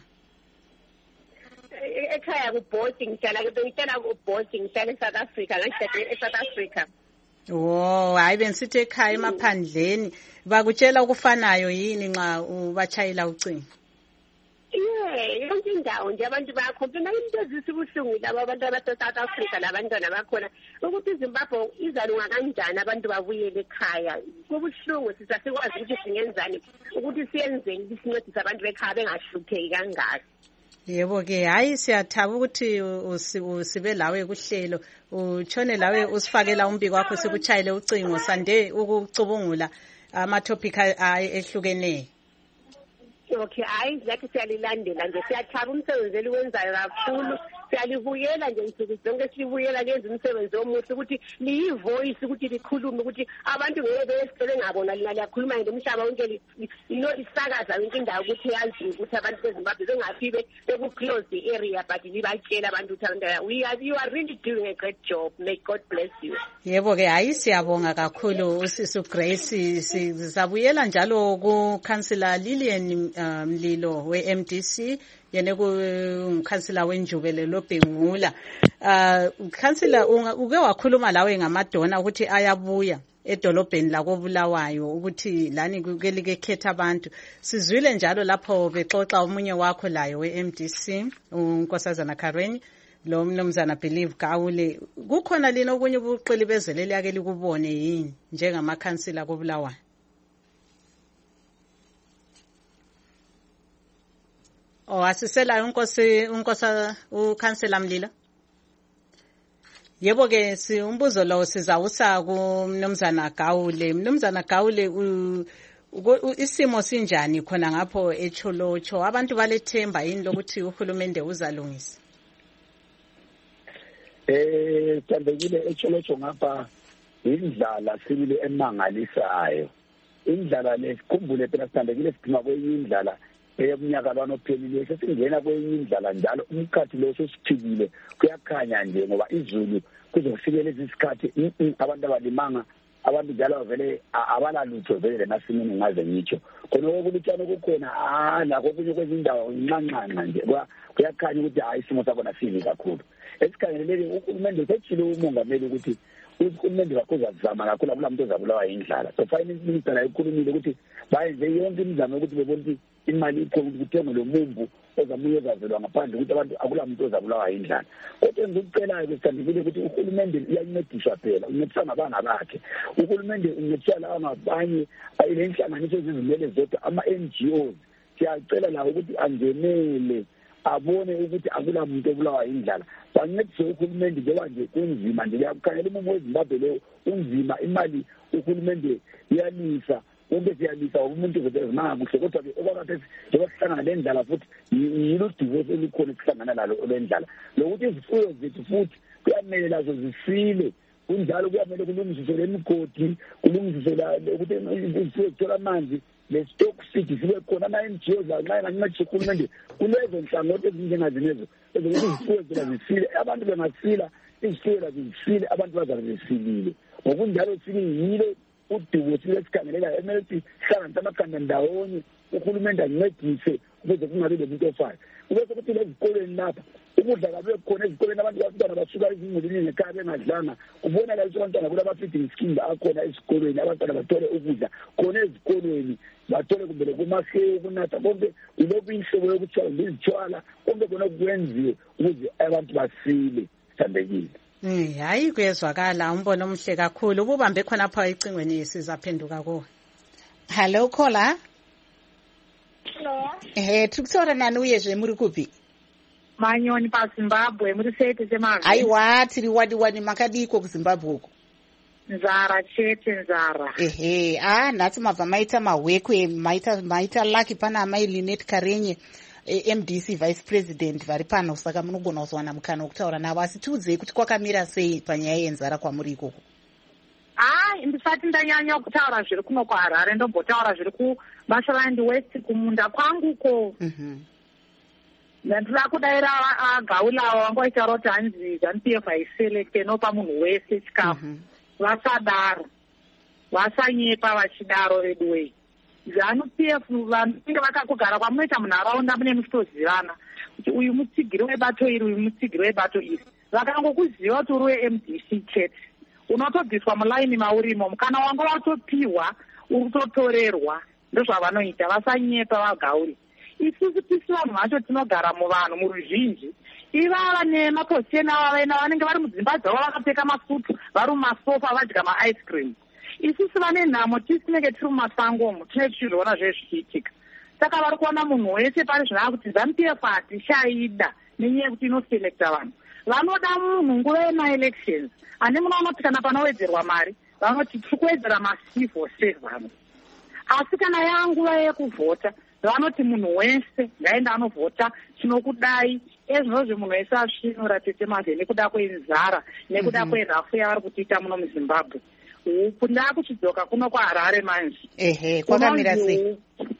Ekhaya ku boarding, ngihlala ngihlala ku boarding, ngihlala eSouth Africa, ngihlala eSouth Africa. Oh, hayi benisithi ekhaya emaphandleni bakutshela ukufanayo yini nxa ubachayela ucingo? Yeah, yonke indawo nje abantu bayakhompena into ezisibuhlungu laba abantu abase-South Africa labantwana bakhona ukuthi iZimbabwe izalunga kanjani abantu babuyele ekhaya. Kubuhlungu sisasikwazi ukuthi singenzani ukuthi siyenzeni ukuthi sincedise abantu bekhaya bengahlupheki kangaka. Yebo ke hayi siyathaba ukuthi usibe lawe kuhlelo utshone lawe usifakela umbiko wakho sikuchayile ucingo sande ukucubungula ama topic ehlukeneyo. Okay, hayi ngathi siyalilandela nje siyathaba umsebenzi eliwenzayo kakhulu. Siyalivuyela nje insuku zonke silivuyela lenza umsebenzi omuhle ukuthi liyivoice ukuthi likhulume ukuthi abantu ngeke besicele ngabona lina liyakhuluma ngomhlaba wonke ino isakaza yonke indawo ukuthi yazi ukuthi abantu beZimbabwe bengafibe beku close the area but libatshela abantu ukuthi abantu we are you are really doing a great job. May God bless you. Yebo ke hayi siyabonga kakhulu usisi Grace. Sizabuyela njalo ku Councillor Lillian Mlilo we M D C yene ku Councillor wenjubele loBhengula. Uh Councillor uke wakhuluma lawe ngamadona ukuthi ayabuya edolobheni lakobulawayo ukuthi lani kuke like khetha abantu. Sizwile njalo lapho bexoxa umunye wakho layo we-M D C uNkosazana Karen lo mnumzana Believe Gaule. Kukhona lino okunye ubuqili bezelele yake likubone yini njengama councillor kobulawayo? Oh, asisela unkosi unkosa uCouncillor Mlilo. Yebo ke si umbuzo lo sizawusa ku mnumzana Gaule. Mnumzana Gaule isimo sinjani khona ngapho eCholocho? Abantu balethemba yini lokuthi uhulumende uzalungisa? Eh thandekile eCholocho ngapha indlala sibile emangalisayo. Indlala lesikhumbule phela sithandekile sidinga kwenye indlala eminyaka lwanophelile sesingena kwenye indlela njalo umkhathi lo sesiphikile kuyakhanya nje ngoba izulu kuzofikela lezi sikhathi abantu abalimanga abantu njalo vele abalalutho vele emasimini ngaze ngitsho khona okulutshana kukhona ah lakho kunye kwezindawo ncancanca nje kuyakhanya ukuthi hayi isimo sabona sibi kakhulu esikhangelele uhulumende usetshile umongameli ukuthi uhulumende wakhoza kuzama kakhulu abantu ozabulawa indlala so finance minister la ikhulumile ukuthi bayenze yonke imizamo ukuthi bebona ukuthi imali ikhona ukuthi kuthengwe lo mumbu ozamuye ezazelwa ngaphandle ukuthi abantu akula muntu ozabulawa indlala kodwa engizucelayo kusithandikile ukuthi uhulumende uyancediswa phela uncedisa ngabanga bakhe uhulumende uncedisa lawa ngabanye ayinhlanganiso ezizimele zodwa ama-N G Os siyacela lawo ukuthi angenele abone ukuthi akula muntu obulawa indlala bancedise uhulumende njengoba nje kunzima nje kuyakukhanyela umumo weZimbabwe lo unzima imali uhulumende iyalisa konke siyalisa umuntu vezezimanga kuhle kodwa-ke okwakade njengoba sihlangana le ndlala futhi yilo divorce elikhona kuhlangana lalo lendlala lokuthi izifuyo zethu futhi kuyamele lazo zisile kunjalo kuyamele kulungisiswe lemigodi kulungisiswe ukuthi izifuyo zithola amanzi le-stock city sibe khona ama-N G Os lanxa engancedisa uhulumende kulezo nhlangothi ezinjengazinezo ezokuthi izifuyo zela zisile abantu bengasila izifuyo lazo zisile abantu bazabe besilile ngokunjalo sibe yilo udivosi lesikhangelela emele ukuthi hlanganisa amakhanda ndawonye uhulumende ancedise ukuze kungabi lomuntu ofayo kube sokuthi lezikolweni lapha ukudla kabe khona ezikolweni abantu abantwana basuka izingulini ngekhaya bengadlanga ubona la ukuthi abantwana kula ama-feeding scheme akhona esikolweni abantwana bathole ukudla khona ezikolweni bathole kumbe kumahewu kunatha konke ilokhu inhlobo yokuthiwa ngizithwala konke khona kwenziwe ukuze abantu basile sithambekile. Mm, hayi kuyezwakala umbono omuhle kakhulu ubambe khonapha ecingweni sizaphenduka kuwe. Hello caller. Hello. Eh tukutsaura nani uyezve muri kupi? Manyoni pa Zimbabwe muri sete semavi. Aiwa tiri wadi wadi makadiko ku Zimbabwe uko. Nzara chete nzara. Ehe ah nhasi mabva maita mahwekwe maita maita lucky pana mai Linet Karenye M D C Vice President vari pano saka munogona kuzwana mukana wokutaura navo asi tiudzei kuti kwakamira sei panyaya yenzara kwamuri ikoko. Ah ndisati ndanyanya kutaura zviri kuno kwaHarare ndombotaura zviri kuMasholand West kumunda kwanguko. Mhm. Ndandira kudaira agaulawo wangoita roti hanzi P F aiselekte nopa munhu wese chikafu vasadaro vasanyepa vachidaro edway zanu P F vanenge vakakugara kwamunoita munharaunda mune muchitozivana kuti uyu mutsigiri webato iri uyu mutsigiri webato iri vakangokuziva kuti uri we-M D C chete unotobviswa mulaini maurimo mukana wanga watopiwa uri kutotorerwa ndozvavanoita vasanyepa vagauri isusu tisi vanhu vacho tinogara muvanhu muruzhinji ivava nemaposiyeni ava vaina vanenge vari mudzimba dzavo vakapfeka masutu vari mumasofa vadya maice cream isusu vane nhamo tisi tinenge tiri mumasangomo tinenge tichizviona zve zvichiitika saka vari kuona munhu wese pari zvinava kuti zanu P F hatichaida nenyaya yekuti inoselekta vanhu vanoda munhu nguva yemaelections ane munoona kuti kana panowedzerwa mari vanoti tiri kuwedzera masivo sevhanu asi kana yanguva yekuvhota vanoti munhu wese ngaenda anovhota tinokudai ezvinozve munhu wese asvinura tete mavhe nekuda kwenzara nekuda kwerafu yavari kutiita muno muZimbabwe uku ndakuchidzoka kuno kwaHarare manje. Ehe kwakamira sei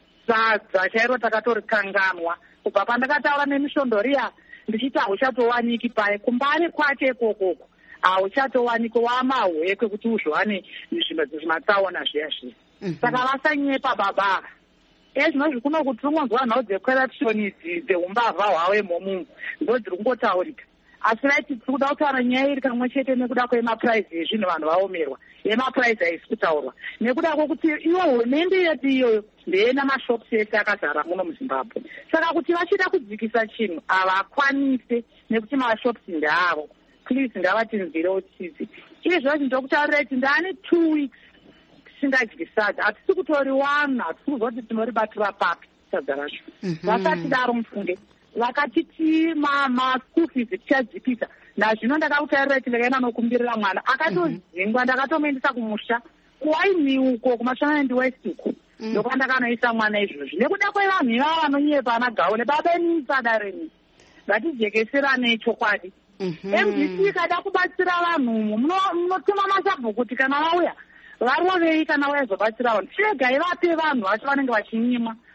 sadza chairo takatorikanganwa kubva pandakataura nemishondoriya ndichiti hauchatowaniki paye kumbane kwacho ikokoko hauchatowaniki wamahwekwe kuti uzviwane zvimatsaona zviya zviya saka vasanyepa baba ezvinozvi kuno kuti ungonzwa nhau dzecorruption dzeumbavha hwavo imomungu ndo dziri kungotaurika asi raiti tiri kuda kutaura nyaya iri kamwe chete nekuda kwemapuraizi ezvinhu vanhu vaomerwa yemapuraizi haisi kutaurwa nekuda kwokuti iwo hurumende yedu iyoyo ndeyena mashops ese akazara muno muZimbabwe saka kuti vachida kudzikisa chinhu havakwanise nekuti mashops ndeavo please ngavatinzwirewo tsitsi izvozvo ndokutaurira kuti ndaane two weeks tisingadyi sadza hatisi kutoriwana hatisi kuzwa kuti tinoribatira papi sadza racho vasati daro mufunge vakatiti maschool fees tichadzikisa nazvino ndakakutaurira kuti ndakaenda nokumbirira mwana akatozingwa ndakatomuendesa kumusha kuwaini uko kuMasholand West uko ndokwandakanoisa mwana izvozvi nekuda kwevanhu ivava vanonyepa ana gaone babenisa reni ngatijekeserane chokwadi M D C kada kubatsira vanhu munotema masabhuku kuti kana vauya varovei kana vazobatsira vanhu chiregai vape vanhu vacho vanenge vachinyima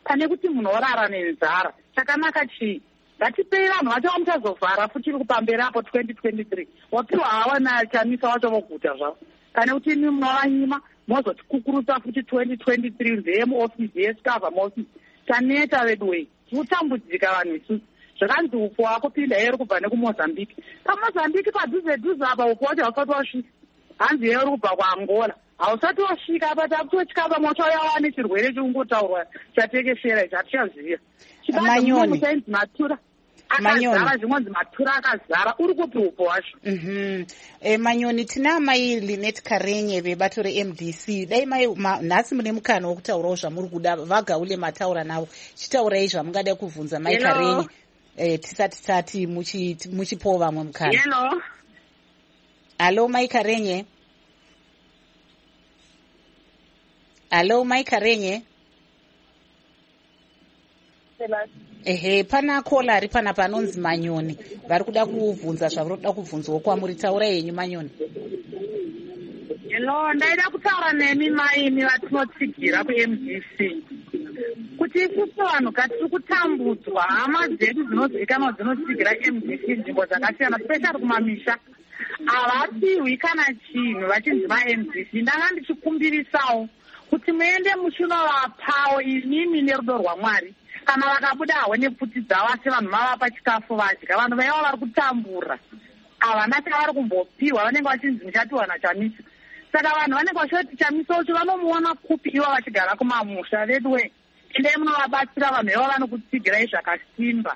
pane kuti munhu orara nenzara. Chakanaka chii? Ngatipei vanhu vacho vamuchazovhara futi kupamberi apo twenty twenty-three. Wapiwa hawa nachamisa wacho voguta zvavo. Pane kuti imi munovanyima mozotikukurutsa futi twenty twenty-three nzemuofisi yescava muofisi. Taneta vedu wei. Mutambudzika vanhu isusu. Zvakanzi upo wakupinda eri kubva nekumozambique. PaMozambique padhuze dhuze apa upo wacho hausati wasvika. Hanzi eri kubva kuAngola. Hausati wasvika apa takutotya apa mochauya nechirwere chikungotaurwa chatekeshera ichi hatichaziva. Manyoni. Matura. Manyoni. Akazara zvinonzi matura akazara uri kupi upo wacho. Mhm. Eh Manyoni tina mai Linet Karenye vebato re-M D C. Dai mai nhasi mune mukana wokutaurawo zvamuri kuda vagaule mataura navo. Chitaurai zvamungada kuvhunza mai Karenye. Eh tisati tati muchi muchipo vamwe mukana. Hello. Hello mai Karenye. Hello mai Karenye. Ehe, pana kola ari pana panonzi Manyoni. Vari kuda kuvhunza zvavari kuda kubvunzawo kwamuri. Taura yenyu Manyoni. Hello, ndaida kutaura nemi maimi vatinotsigira ku-M D C. Kuti isusu vanhu katiri kutambudzwa, hama dzedu dzinozivikanwa dzinotsigira M D C nzvimbo dzakasiyana, especially kumamisha. Havapihwi kana chinhu vachinzi va-M D C. Ndanga ndichikumbirisawo kuti muende muchinovapavo inimi nerudo rwaMwari. Kana vakabuda hawo nepfuti dzavo asi vanhu mavapa chikafu vadya. Vanhu vaiva vari kutambura. Havana chavari kumbopiwa, vanenge vachinzi muchatiwana chamisa. Saka vanhu vanenge vachiti chamisa ucho vanomuona kupi ivo vachigara kumamusha vedu we. Endai munovabatsira vanhu ivo vanokutsigirai zvakasimba.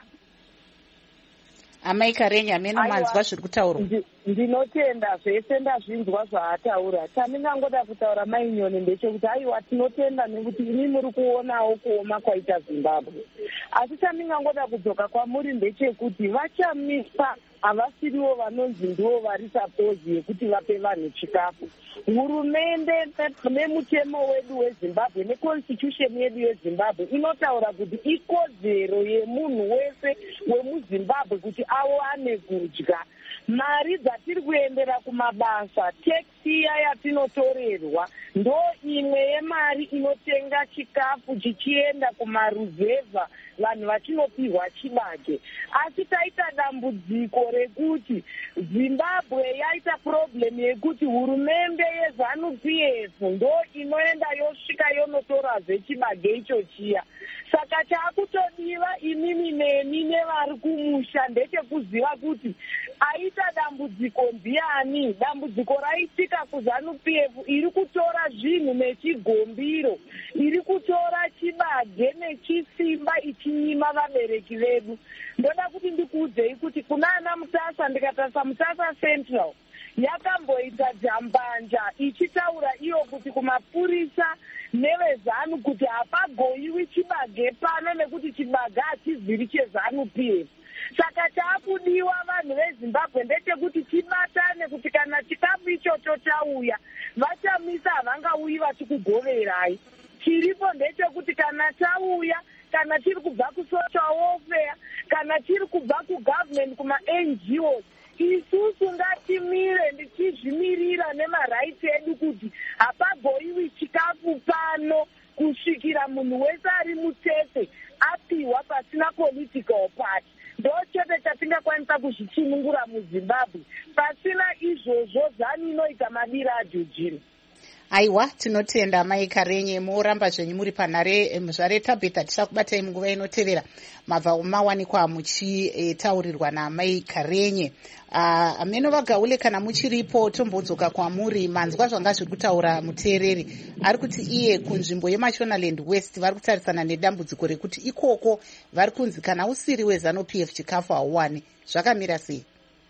Amai Karenye amene manzwa zviri kutaurwa. Ndinotenda zvese ndazvinzwa zvaataura. Chandingangoda kutaura Manyoni ndechekuti aiwa tinotenda nekuti imi muri kuonawo kuoma kwaita Zimbabwe. Asi chandingangoda kudzoka kwamuri ndechekuti vachamisa havasiriwo vanonzi ndivo vari sapozi yekuti vape vanhu chikafu. Hurumende nemutemo wedu weZimbabwe neconstitution yedu yeZimbabwe inotaura kuti ikodzero yemunhu wese wemuZimbabwe kuti awane kudya. Mari dzatiri kuendera kumabasa, tax iya yatinotorerwa, ndo imwe yemari inotenga chikafu chichienda kumaruzevha vanhu vachinopihwa chibage. Asi taita dambudziko rekuti Zimbabwe yaita problem yekuti hurumende yeZanu P F ndo inoenda yosvika yonotora zvechibage icho chiya. Saka chaakutodiwa imimi nemi nevari kumusha ndechekuziva kuti aita dambudziko ndiani. Dambudziko raitika kuZanu P F iri kutora zvinhu nechigombiro, iri kutora chibage nechisimba ichinyima vabereki vedu. Ndoda kuti ndikuudzei kuti kuna ana Mutasa, ndikatasa Mutasa Central yakamboita jambanja ichitaura iyo kuti kumapurisa nevezanu kuti hapagoyiwi chibage pano nekuti chibage hachizviri cheZanu P F. Saka taakudiwa vanhu veZimbabwe ndechekuti tibatane kuti kana chikafu ichocho chauya vachamisa havangauyi vachikugoverai. Chiripo ndechekuti kana chauya, kana chiri kubva kusocial welfare, kana chiri kubva kugovernment kuma-N G Os, isusu ngatimire ndichizvimirira nemaraiti edu kuti hapagoyiwi chikafu pano kusvikira munhu wese ari mutsetse apiwa pasina political party. Ndo chete chatingakwanisa kuzvichinungura muZimbabwe. Pasina izvozvo ZANU inoita madira ajujini. Aiwa, tinotenda mai Karenye moramba zvenyu muri panhare muzvare Tabitha tichakubatai munguva inotevera. Mabva mawanikwa muchitaurirwa namai Karenye. Uh, ameno vagaule kana muchiripo tombodzoka kwamuri manzwa zvanga zviri kutaura muteereri ari kuti iye kunzvimbo yeMashonaland West vari kutarisana nedambudziko rekuti ikoko vari kunzi kana usiri weZanu P F chikafu hauwani. Zvakamira sei?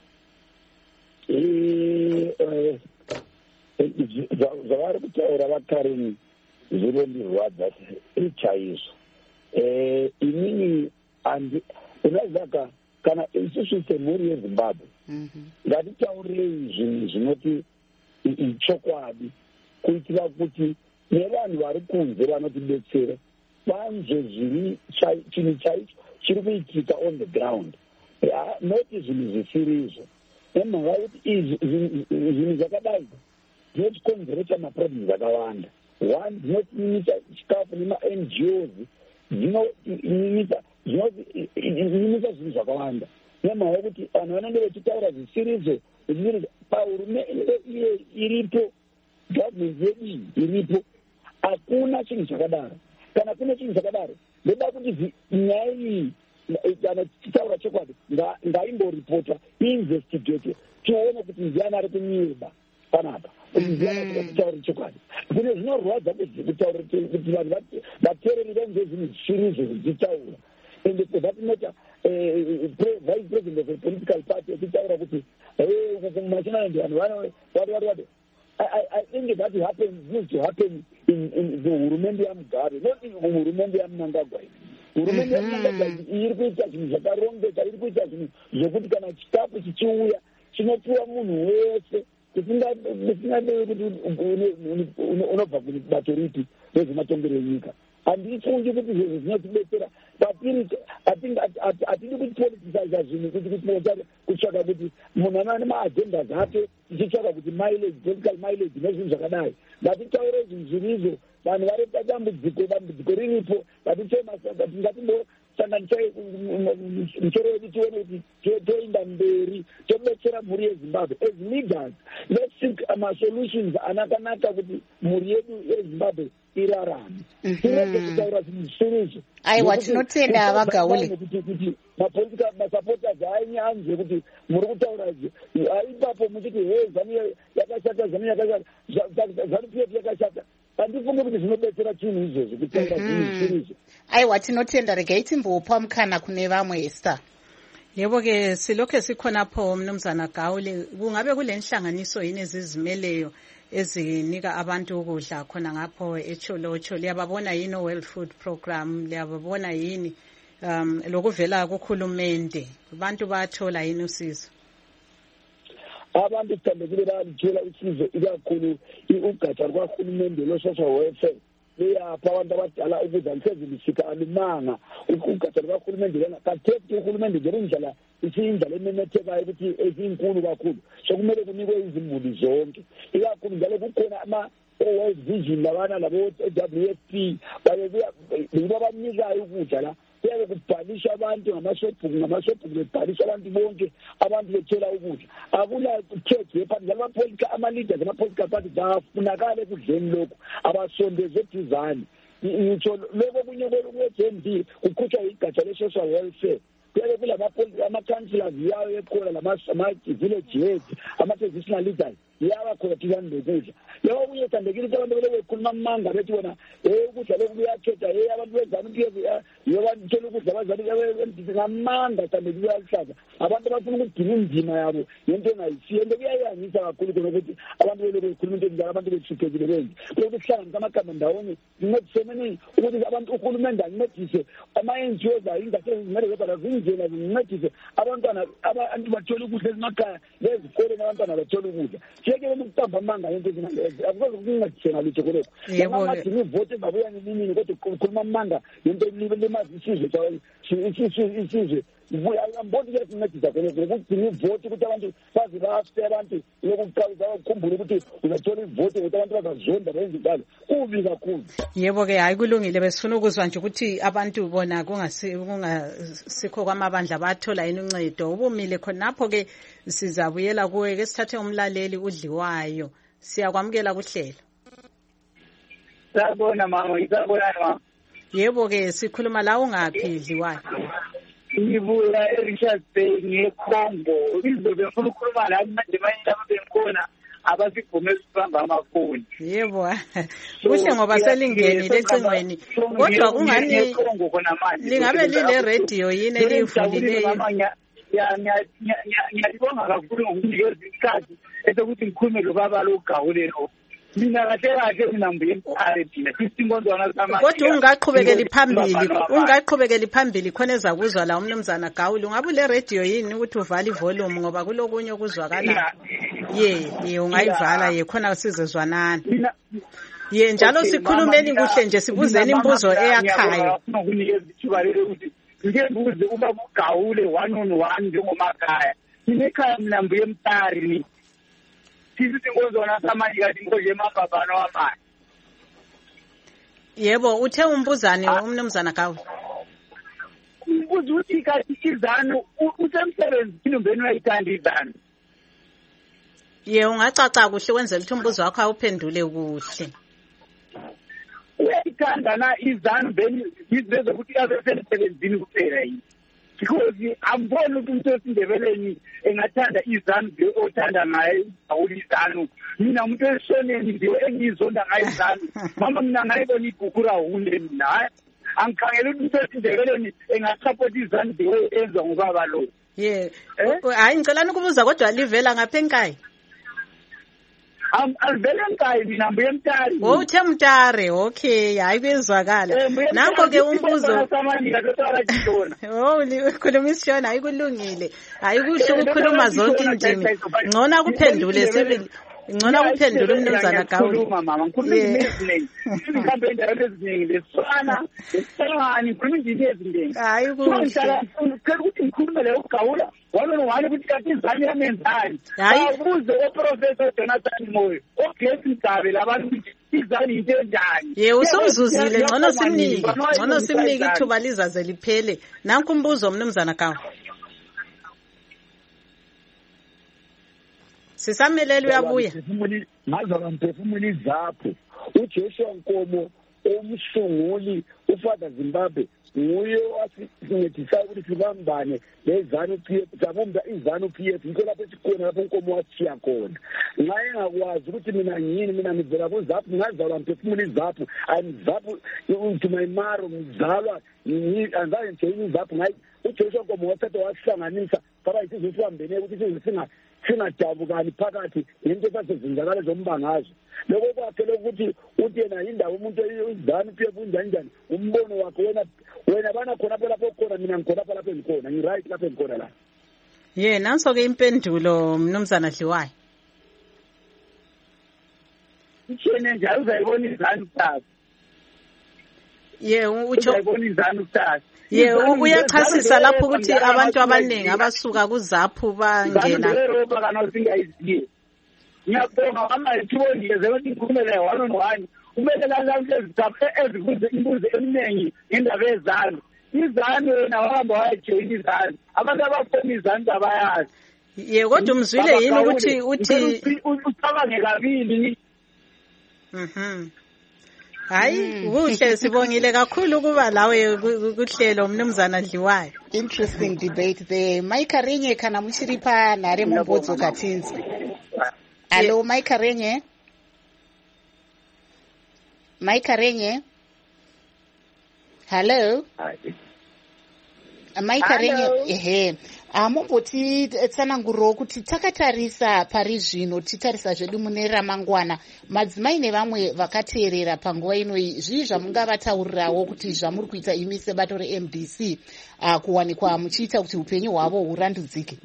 Zvavari kutaura vaKarenye zvinondirwadza chaizvo. Inini unazaka kana isusu semhuri yeZimbabwe ngatitaurei zvinhu zvinoti chokwadi kuitira kuti nevanhu vari kunze vanotidetsera vanzwe zviri chinhu chaicho chiri kuitika on the ground, noti zvinhu zvisiri izvo. Nemhaka yekuti zvinhu zvakadai zvinotikonzeresa maproblems akawanda. One, zvinotimisa chikafu nema-N G Os zvinonyimisa zvinonyimisa zvinhu zvakawanda nemhaya yekuti vanhu vanenge vachitaura zvisirizo pahurumende iye iripo gavhmendi yedu iripo hakuna chinhu chakadaro. Kana kune chinhu chakadaro ndoda kuti nyaya iyi kana tichitaura chokwadi ngaimboripotswa iinvestigate tione kuti ndiani ari kunyeba panapa kuti ndiani ari kutaura chokwadi. Kune zvinorwadza kutaura kuti vanhu vateereri vainge zvinhu zvisirizo zvichitaura ende for that matter vice president of a political party achitaura kuti kumashinaendi vanhu what what what I think that happens needs to happen in in the hurumende yaMugabe, not in hurumende yaMnangagwa. Hurumende yaMnangagwa iri kuita zvinhu zvakarongeka, iri kuita zvinhu zvokuti kana chikafu chichiuya chinopiwa munhu wese tisingadewi kuti unobva kubato ripi rezvematongero enyika. Handifungi kuti zvezvo zvinotidetsera patiri hatidi kupoliticiza zvinhu kuti kutsvaka kuti munhu ane maagendas ake tichitsvaka kuti mileage political mileage nezvinhu zvakadai. Ngatitaure zvinhu zvirizo vanhu vari padambudziko dambudziko riripo ngatimbosanganisai misoro yedu tione kuti toenda mberi tobetsera mhuri yeZimbabwe as leaders. Let's seek masolutions anakanaka kuti mhuri yedu yeZimbabwe irarame. Tireke kutaura zvinhu zvisirizo. Aiwa, tinotenda Vagaule kuti mapolitika masupporters ainyanzve kuti muri kutaura ipapo muchiti he ZANU yakashata ZANU yakashata ZANU P F yakashata. Handifunge kuti zvinobetsera chinhu izvozvo kutaura zvinhu zvisirizo. Aiwa, tinotenda. Regai timbopa mukana kune vamwe Esther. Yebo-ke silokhu sikhonapho Mnumzana Gaule, kungabe kule nhlanganiso yini ezizimeleyo ezinika abantu ukudla khona ngapho eCholocho? Liyababona yini World Food Program? Liyababona yini um lokuvela kukhulumende? Abantu bathola yini usizo? Abantu sithandekile bayalithola usizo ikakhulu ugatsha lukahulumende lo-social welfare luyapha abantu abadala ukudla lisezilishika alimanga. Ugatsha lukahulumende lona kathethi uhulumende ngelindlela isiyindlela ememethekayo ukuthi ezinkulu kakhulu sokumele kunikwe izimuli zonke. Ikakhulu njalo kukhona ama-World Vision labana labo-W F P yibo abanikayo ukudla la. Kuyabe kubhalisha abantu ngamasobhuku ngamasobhuku bebhalisha abantu bonke abantu bethola ukudla. Akula khethe ephansi ngamapolitika ama-leaders ama-political parties afunakala ekudleni lokhu abasondeze eduzane. Ngitsho lokho kunye kwe-G M D kukhutshwa igatsha le-social welfare. Kuyabe kulama-councillors yayo ekhona lama-village heads ama-traditional leaders yawa khona thizani lokudla. Lokho kunye thandekile ukuthi abantu bele bekhuluma amanga bethi bona hey ukudla lokhu kuyakhetha hey abantu bezanu P F yobathola ukudla abazali ngamanga thandekile yaluhlaza. Abantu bafuna ukugcina indima yabo yento engayisiyo. Into kuyayangisa kakhulu khona ukuthi abantu bele bekhuluma into njalo abantu beshuphekile benje. Lokhu kuhlanganisa amagama ndawonye incedisemeni ukuthi abantu uhulumende ancedise ama-N G Os ayingase zimele kodwa zindlela zincedise abantwana abantu bathole ukudla emakhaya nezikole n'abantwana bathole ukudla. Cheke ukuqamba amanga into ezingalezi akuze kungathena lutho koloko. Yamathi ngivote babuya nini kodwa ukukhuluma amanga into limazi isizwe isizwe amboni kuyasincedisa khona ukugcina ivoti ukuthi abantu bazi bafe abantu lokuqala ukukhumbula ukuthi ungathola ivoti ukuthi abantu bazazonda benze njalo kubi kakhulu. Yebo-ke hayi kulungile besifuna ukuzwa nje ukuthi abantu bona kungasikho kwamabandla bathola yini uncedo. Ubumile khonapho-ke sizabuyela kuwe ke sithathe umlaleli udliwayo. Siyakwamukela kuhlelo. Sabona mama, isabona mama. Yebo-ke sikhuluma la ungaphi Dliwayo? Ngibuya eRichards Bay ngeCongo. Izobe ngifuna ukukhuluma la manje manje ababengikhona abasivume sibamba amafoni. Yebo. Kuhle ngoba selingeni lecingweni. Kodwa kungani lingabe lile radio yini elivulileyo? Ya ngiyabonga kakhulu ngokunikeza isikhathi esokuthi ngikhulume lo baba lo Gaule lo. Mina kahle kahle mina ngibuye eRadio isinkonzwana sama. Kodwa ungaqhubekeli phambili, ungaqhubekeli phambili khona ezakuzwa la uMnumzana Gaule. Ungabe le radio yini ukuthi uvale ivolume ngoba kulokunye okuzwakala. Ye, ye ungayivala ye khona sizezwanana. Ye njalo sikhulumeni kuhle nje sibuzeni imibuzo eyakhayo. Ngokunikeza ithubalele ukuthi ngibuze uma kuGaule one on one njengomakhaya. Inekhaya mina mbuye eMtari ni. Sithi inkonzwana samanje kathi inkonje emabhabhana wamanje. Yebo, uthe umbuzane umnumzana Gawu. Umbuzo uthi kathi izanu usemsebenzini umbeni uyayithanda izanu. Ye ungacaca kuhle wenzela ukuthi umbuzo wakho awuphendule kuhle. Uyayithanda na izanu beni izwe ukuthi abesemsebenzini kuphela yini? Because amboni ukuthi umuntu osindebeleni engathanda izanu nje othanda ngaye awulizanu. Mina umuntu esoneni nje engizonda ngaye izanu. Mama mina ngayibona igugura hunde mina. Angikhangela ukuthi osindebeleni engasupport izanu nje enza ngobaba lo. Yeah. Hayi ngicela ukubuza kodwa livela ngapha enkaya. Am alivele enkaya mina mbuye eMtari. Oh uthe Mtari, okay, hayi bezwakala. Nanko ke umbuzo. Oh ukhuluma isishona hayi kulungile. Hayi kuhle ukukhuluma zonke indimi. Ngcona kuphendule sibili. Ngcona kuphendula umnumzana Gawu. Mama ngikhuluma eziningi. Ngikhambe endaweni eziningi lesifana, esihlangani ngikhuluma indimi eziningi. Hayi kuhle. Ngicela ukuthi ngikhulume leyo Gawula. Wona ngwane ukuthi kanti izani yamenzani. Awubuze oprofessor Jonathan Moyo. Ogesi Mgabe labantu izani into enjani. Ye usumzuzile ngcono simniki. Ngcono simniki ithuba lizaze liphele. Nanku umbuzo umnumzana Gawu. Sisamelele uyabuya. Mazaba mphefumuli zapho. uJoshua Nkomo umsunguli uFather Zimbabwe nguye wasincedisa ukuthi sibambane lezanu P F sabumba izanu P F yikho lapho sikhona lapho Nkomo washiya khona nxa engakwazi ukuthi mina ngini mina ngivela kuZaphu ngazalwa mphefumuli Zaphu ayimZaphu to my maro ngizalwa angaze nje iZaphu ngayi uJoshua Nkomo wathatha wasihlanganisa phakathi isizwe sihambene ukuthi sizwe singa singajabukani phakathi nento esasezenzakala zombangazo lokho kwaphela ukuthi uthi yena indawo umuntu uyizana P F unjani njani umbono wakho wena wena bana khona lapho khona mina ngikhona lapho engikhona ngi right lapho engikhona la ye nanso ke impendulo mnumzana Dliwayo Ichene njalo uzayibona izanu ukuthatha ye utsho uzayibona izanu ukuthatha ye uyachasisa lapho ukuthi abantu abaningi abasuka kuZaphu bangena eRopa kana singayiziye ngiyabonga ama ithibonile ukuthi ngikhulumele one on one kumele labantu ezigaba ezikuze imbuzo eminingi indaba ezalo izanu wena wahamba wajoin izanu abantu abafuna izanu abayazi ye kodwa umzwile yini ukuthi uthi ucabange kabili mhm hayi kuhle sibongile kakhulu kuba lawe kuhlelo mnumzana Dliwayo. Interesting debate there. Mike Renye kana muchiripa nare mumbodzo katinzi. Hello Mike Renye. Mike Renye. Hello. Mike Renye ehe. Amumboti tsananguro kuti takatarisa pari zvino titarisa zvedu mune ramangwana madzimai nevamwe vakateerera panguva inoi zvii zvamungavataurirawo kuti zvamuri kuita imi sebato reM D C uh, kuwanikwa muchiita kuti upenyu hwavo hurandudzike.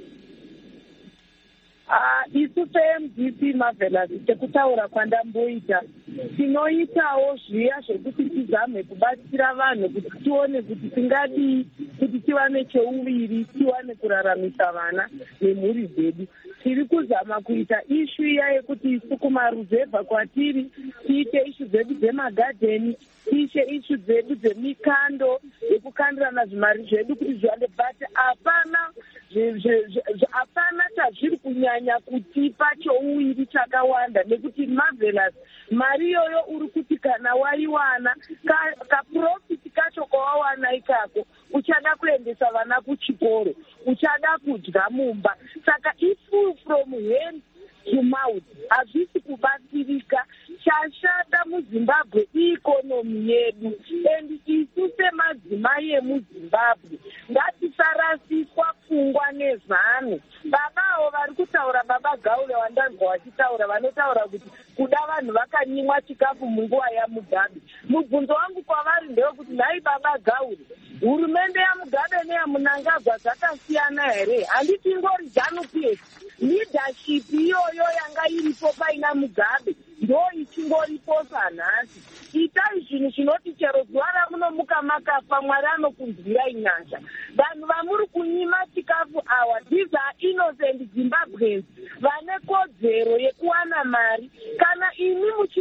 Ah, isu seM D C Marvelous sekutaura kwandamboita tinoitawo zviya zvekuti tizame kubatsira vanhu kuti tione kuti tingadi kuti tiwane cheuviri tiwane kuraramisa vana nemhuri dzedu tiri kuzama kuita ishu iya yekuti isu kumaruzevha kwatiri tiite ishu dzedu dzemagadheni tiite ishu dzedu dzemikando yekukandirana zvimari zvedu kuti zviwande but hapana hapana chazviri kunyanya kutipa chouwiri chakawanda nekuti Marvelous mari iyoyo uri kuti kana waiwana kaprofiti kacho kawawana ikako uchada kuendesa vana kuchikoro uchada kudya mumba saka ifu from hand to mouth hazvisi kubatsirika chashata muZimbabwe ikonomi yedu and isu semadzimai emuZimbabwe ngatisarasiswa pfungwa nezano babavo vari kutaura baba Gaule wandanzwa vachitaura vanotaura kuti kuda vanhu vakanyimwa chikafu munguva yaMugabe mubvunzo wangu kwavari ndewekuti nhai baba Gaule hurumende yaMugabe neyaMunangagwa dzakasiyana here handiti ingori ZANU P F leadership iyoyo yanga iripo paina Mugabe ndo ichingoripo sanhasi itai zvinhu zvinoti chero zuva ramunomuka makafa Mwari anokunzwirai nyasha vanhu vamuri kunyima chikafu awa these are innocent Zimbabweans vane kodzero yekuwana mari kana imi muchida kuti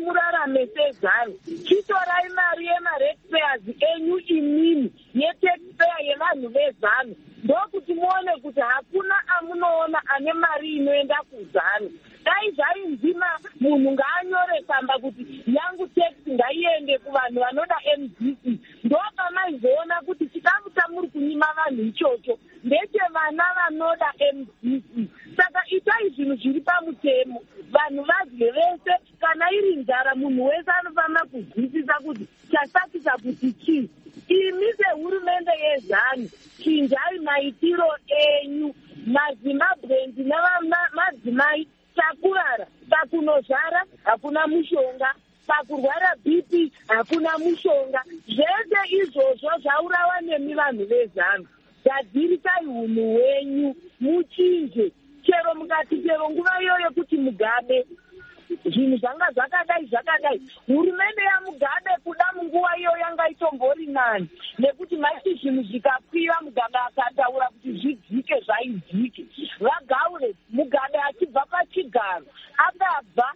murarame sezano. Chitorai mari yemaratepayers enyu imini yetaxpayer yevanhu vezano ndokuti muone kuti hakuna amunoona ane mari inoenda kuzano. Dai zvainzima munhu ngaanyore tsamba kuti yangu tax ngaiende kuvanhu vanoda M D C. Ndopamaizoona kuti chikamu chamuri kunyima vanhu ichocho ndechevana vanoda M D C. Saka itai zvinhu zviri pamutemo, vanhu vadye vese. Kana iri nzara munhu wese anofana kuzwisisa kuti chasakisa kuti chii. Imi sehurumende yezano chinjai maitiro enyu. MaZimbabweans namadzimai takurara, takunozvara hakuna mushonga, pakurwara B P hakuna mushonga. Zvese izvozvo zvaurawa nemi vanhu vezano. Gadzirisai hunhu hwenyu muchinje. Chero mukati chero nguva iyoyo kuti Mugabe zvinhu zvanga zvakadai zvakadai, hurumende yaMugabe kuda munguva iyo yanga itombori nani, nekuti maiti zvinhu zvikakwira Mugabe akataura kuti zvidzike zvaidzike. Vagaure Mugabe achibva pachigaro akabva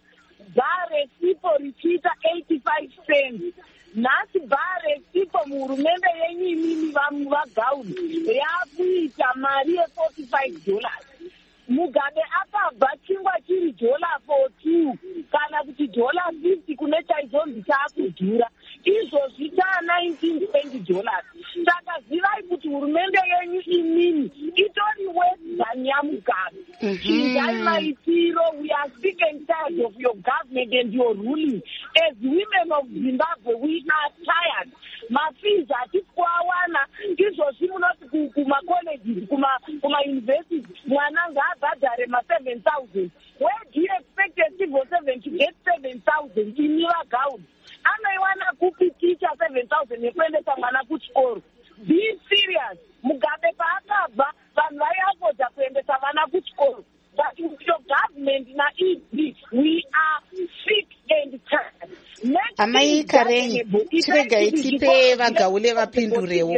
bhare sipo richiita eighty-five cents. Nhasi bhare sipo muhurumende yenyu imimi vagaure yakuita mari ye-forty-five dollars. Mugabe akabva chingwa chiri dollar for two kana kuti dollar fifty kune chaizonzi chaakudhura. Izvozvi taa nineteen twenty dollars. Saka zivai kuti hurumende yenyu imini itori western yaMugabe. Chinjai maitiro. We are sick and tired of your government and your ruling. As women of Zimbabwe, we are tired. Mafees ati kuawana izvozvi munoti kuma-colleges, kuma-universities mwana ngaabhadhare ma-seven thousand. Where do you expect a civil servant to get seven thousand in your account? Anoiwana kupi teacher seven thousand yekuendesa mwana kuchikoro. Be serious. Mugabe paakabva vanhu vaiafoda kuendesa vana kuchikoro. But with your government na E D, we are sick and tired. Amai Karenyi, chiregai tipe vagaule vapindurewo.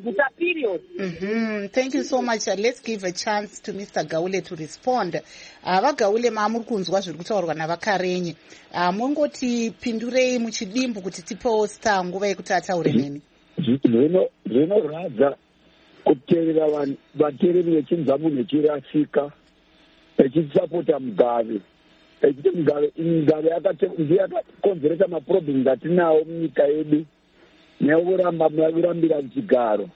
Mhm. Thank you so much. Uh, let's give a chance to Mister Gaule to respond. Uh, vagaule maamuri kunzwa zviri kutaurwa navaKarenyi. Uh, mungoti pindurei muchidimbu kuti tipewo star nguva yekuti ataure neni. Zvinoradza kuteerera vateereri vechiZimbabwe vechirasika vechisapota Mugabe. Echiti Mugabe Mugabe ndiye akakonzeresa maproblems atinawo munyika yedu nekuramba kurambira chigaro.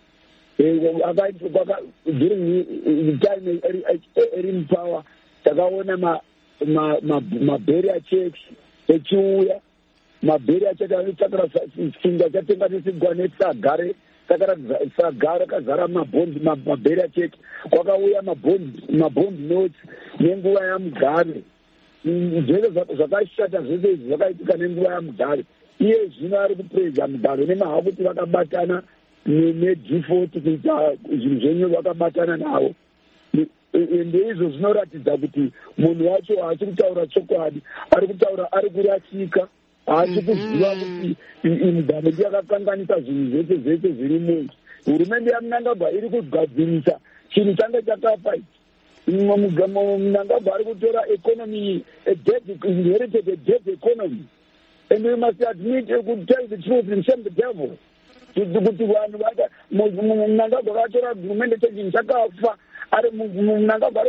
During time eri mupower takaona mabarrier checks echiuya, mabarrier checks anotakura singa chatenganisirwa nesagare sagara kazara mabarrier checks, kwakauya mabond notes nenguva yaMugabe. Zvese zvakashata zvese izvi zvakaitika nenguva yaMugabe. Iye zvino ari kupreza Mugabe nemaha kuti vakabatana nedefault kuita zvinhu zvenyu vakabatana navo. Ende izvo zvinoratidza kuti munhu wacho haasi kutaura chokwadi, ari kutaura ari kurasika, haasi kuziva kuti Mugabe ndiye akakanganisa zvinhu zvese zvese zviri munhu. Hurumende yaMnangagwa iri kugadzirisa chinhu changa chakafa ichi. Mnangagwa ari kutora economy, a dead, inherited a dead economy. And we must admit, to tell the truth and shame the devil. Kuti vanhu vaka Mnangagwa akatora hurumende chinhu chakafa, ari Mnangagwa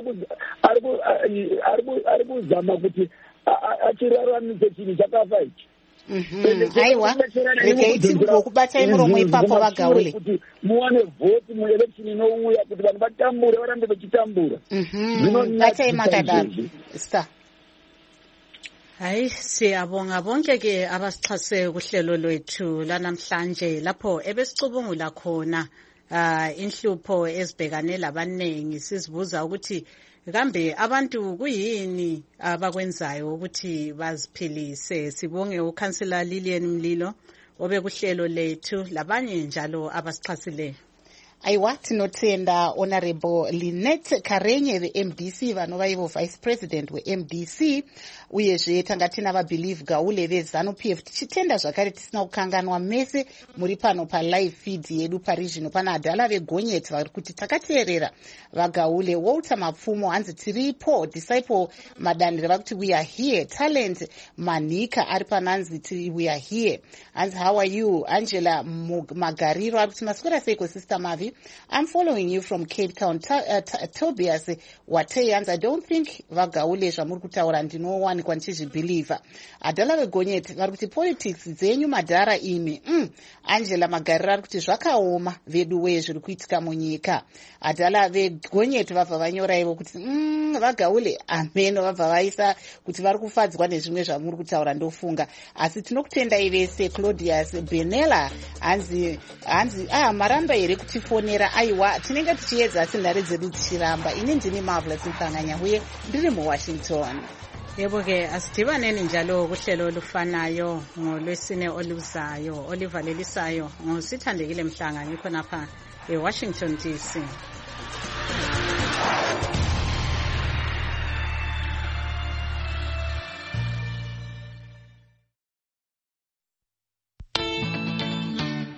ari kuzama kuti achiraramise chinhu chakafa ichi. Aiwa, regai tikubatai muromo ipapo vagaule. Kuti muwane vote muelection inouya kuti vanhu vatambure varambe vachitambura. Batai makadaro. Star. Hayi, siyabonga bonke ke abasixhase kuhlelo lwethu lanamhlanje lapho ebesicubungula khona uh, inhlupho ezibhekane labanengi, sizibuza ukuthi kambe abantu kuyini abakwenzayo ukuthi baziphilise. Sibonge uKhansela Lillian Mlilo obekuhlelo lethu labanye njalo abasixhasileyo. aiwa tinotenda Honorable Lynette Karenye veM D C vanova ivo vice president weM D C uyezve tanga tinava Believe Gaule veZANU P F tichitenda zvakare tisina kukanganwa mese muri pano palive feed yedu parizvino pana Adala veGonyeti vari kuti takateerera vaGaule. Walter Mapfumo hanzi tiripo. Disciple Madani rava kuti we are here. Talent Manika ari pananzi tiri we are here. Hanzi how are you? Angela Magariro ari kuti maswera seiko sister Mavi. I'm following you from Cape Town. Ta, uh, ta, Tobias Watei hanzi I don't think vaGaule zvamuri kutaura ndinowanikwa ndichizvibhilivha. Adala veGonyeti vari kuti politics dzenyu madhara imi. Mm. Angela Magariro ari kuti zvakaoma vedu we zviri kuitika munyika. Adala veGonyeti vabva vanyora ivo kuti mm, vaGaule ameno vabva vaisa kuti vari kufadzwa nezvimwe zvamuri kutaura ndofunga. Asi tinokutendai vese. Claudius Benella hanzi hanzi ah maramba here kutifonera. Aiwa tinenge tichiedza asi nhare dzedu tichiramba. Ini ndini Marvelous Mhlanganya uye ndiri muWashington. Yebo ke asidhibaneni njalo kuhlelo olufanayo ngolwesine oluzayo olivalelisayo ngosithandekile Mhlanga ngikho napha eWashington D C.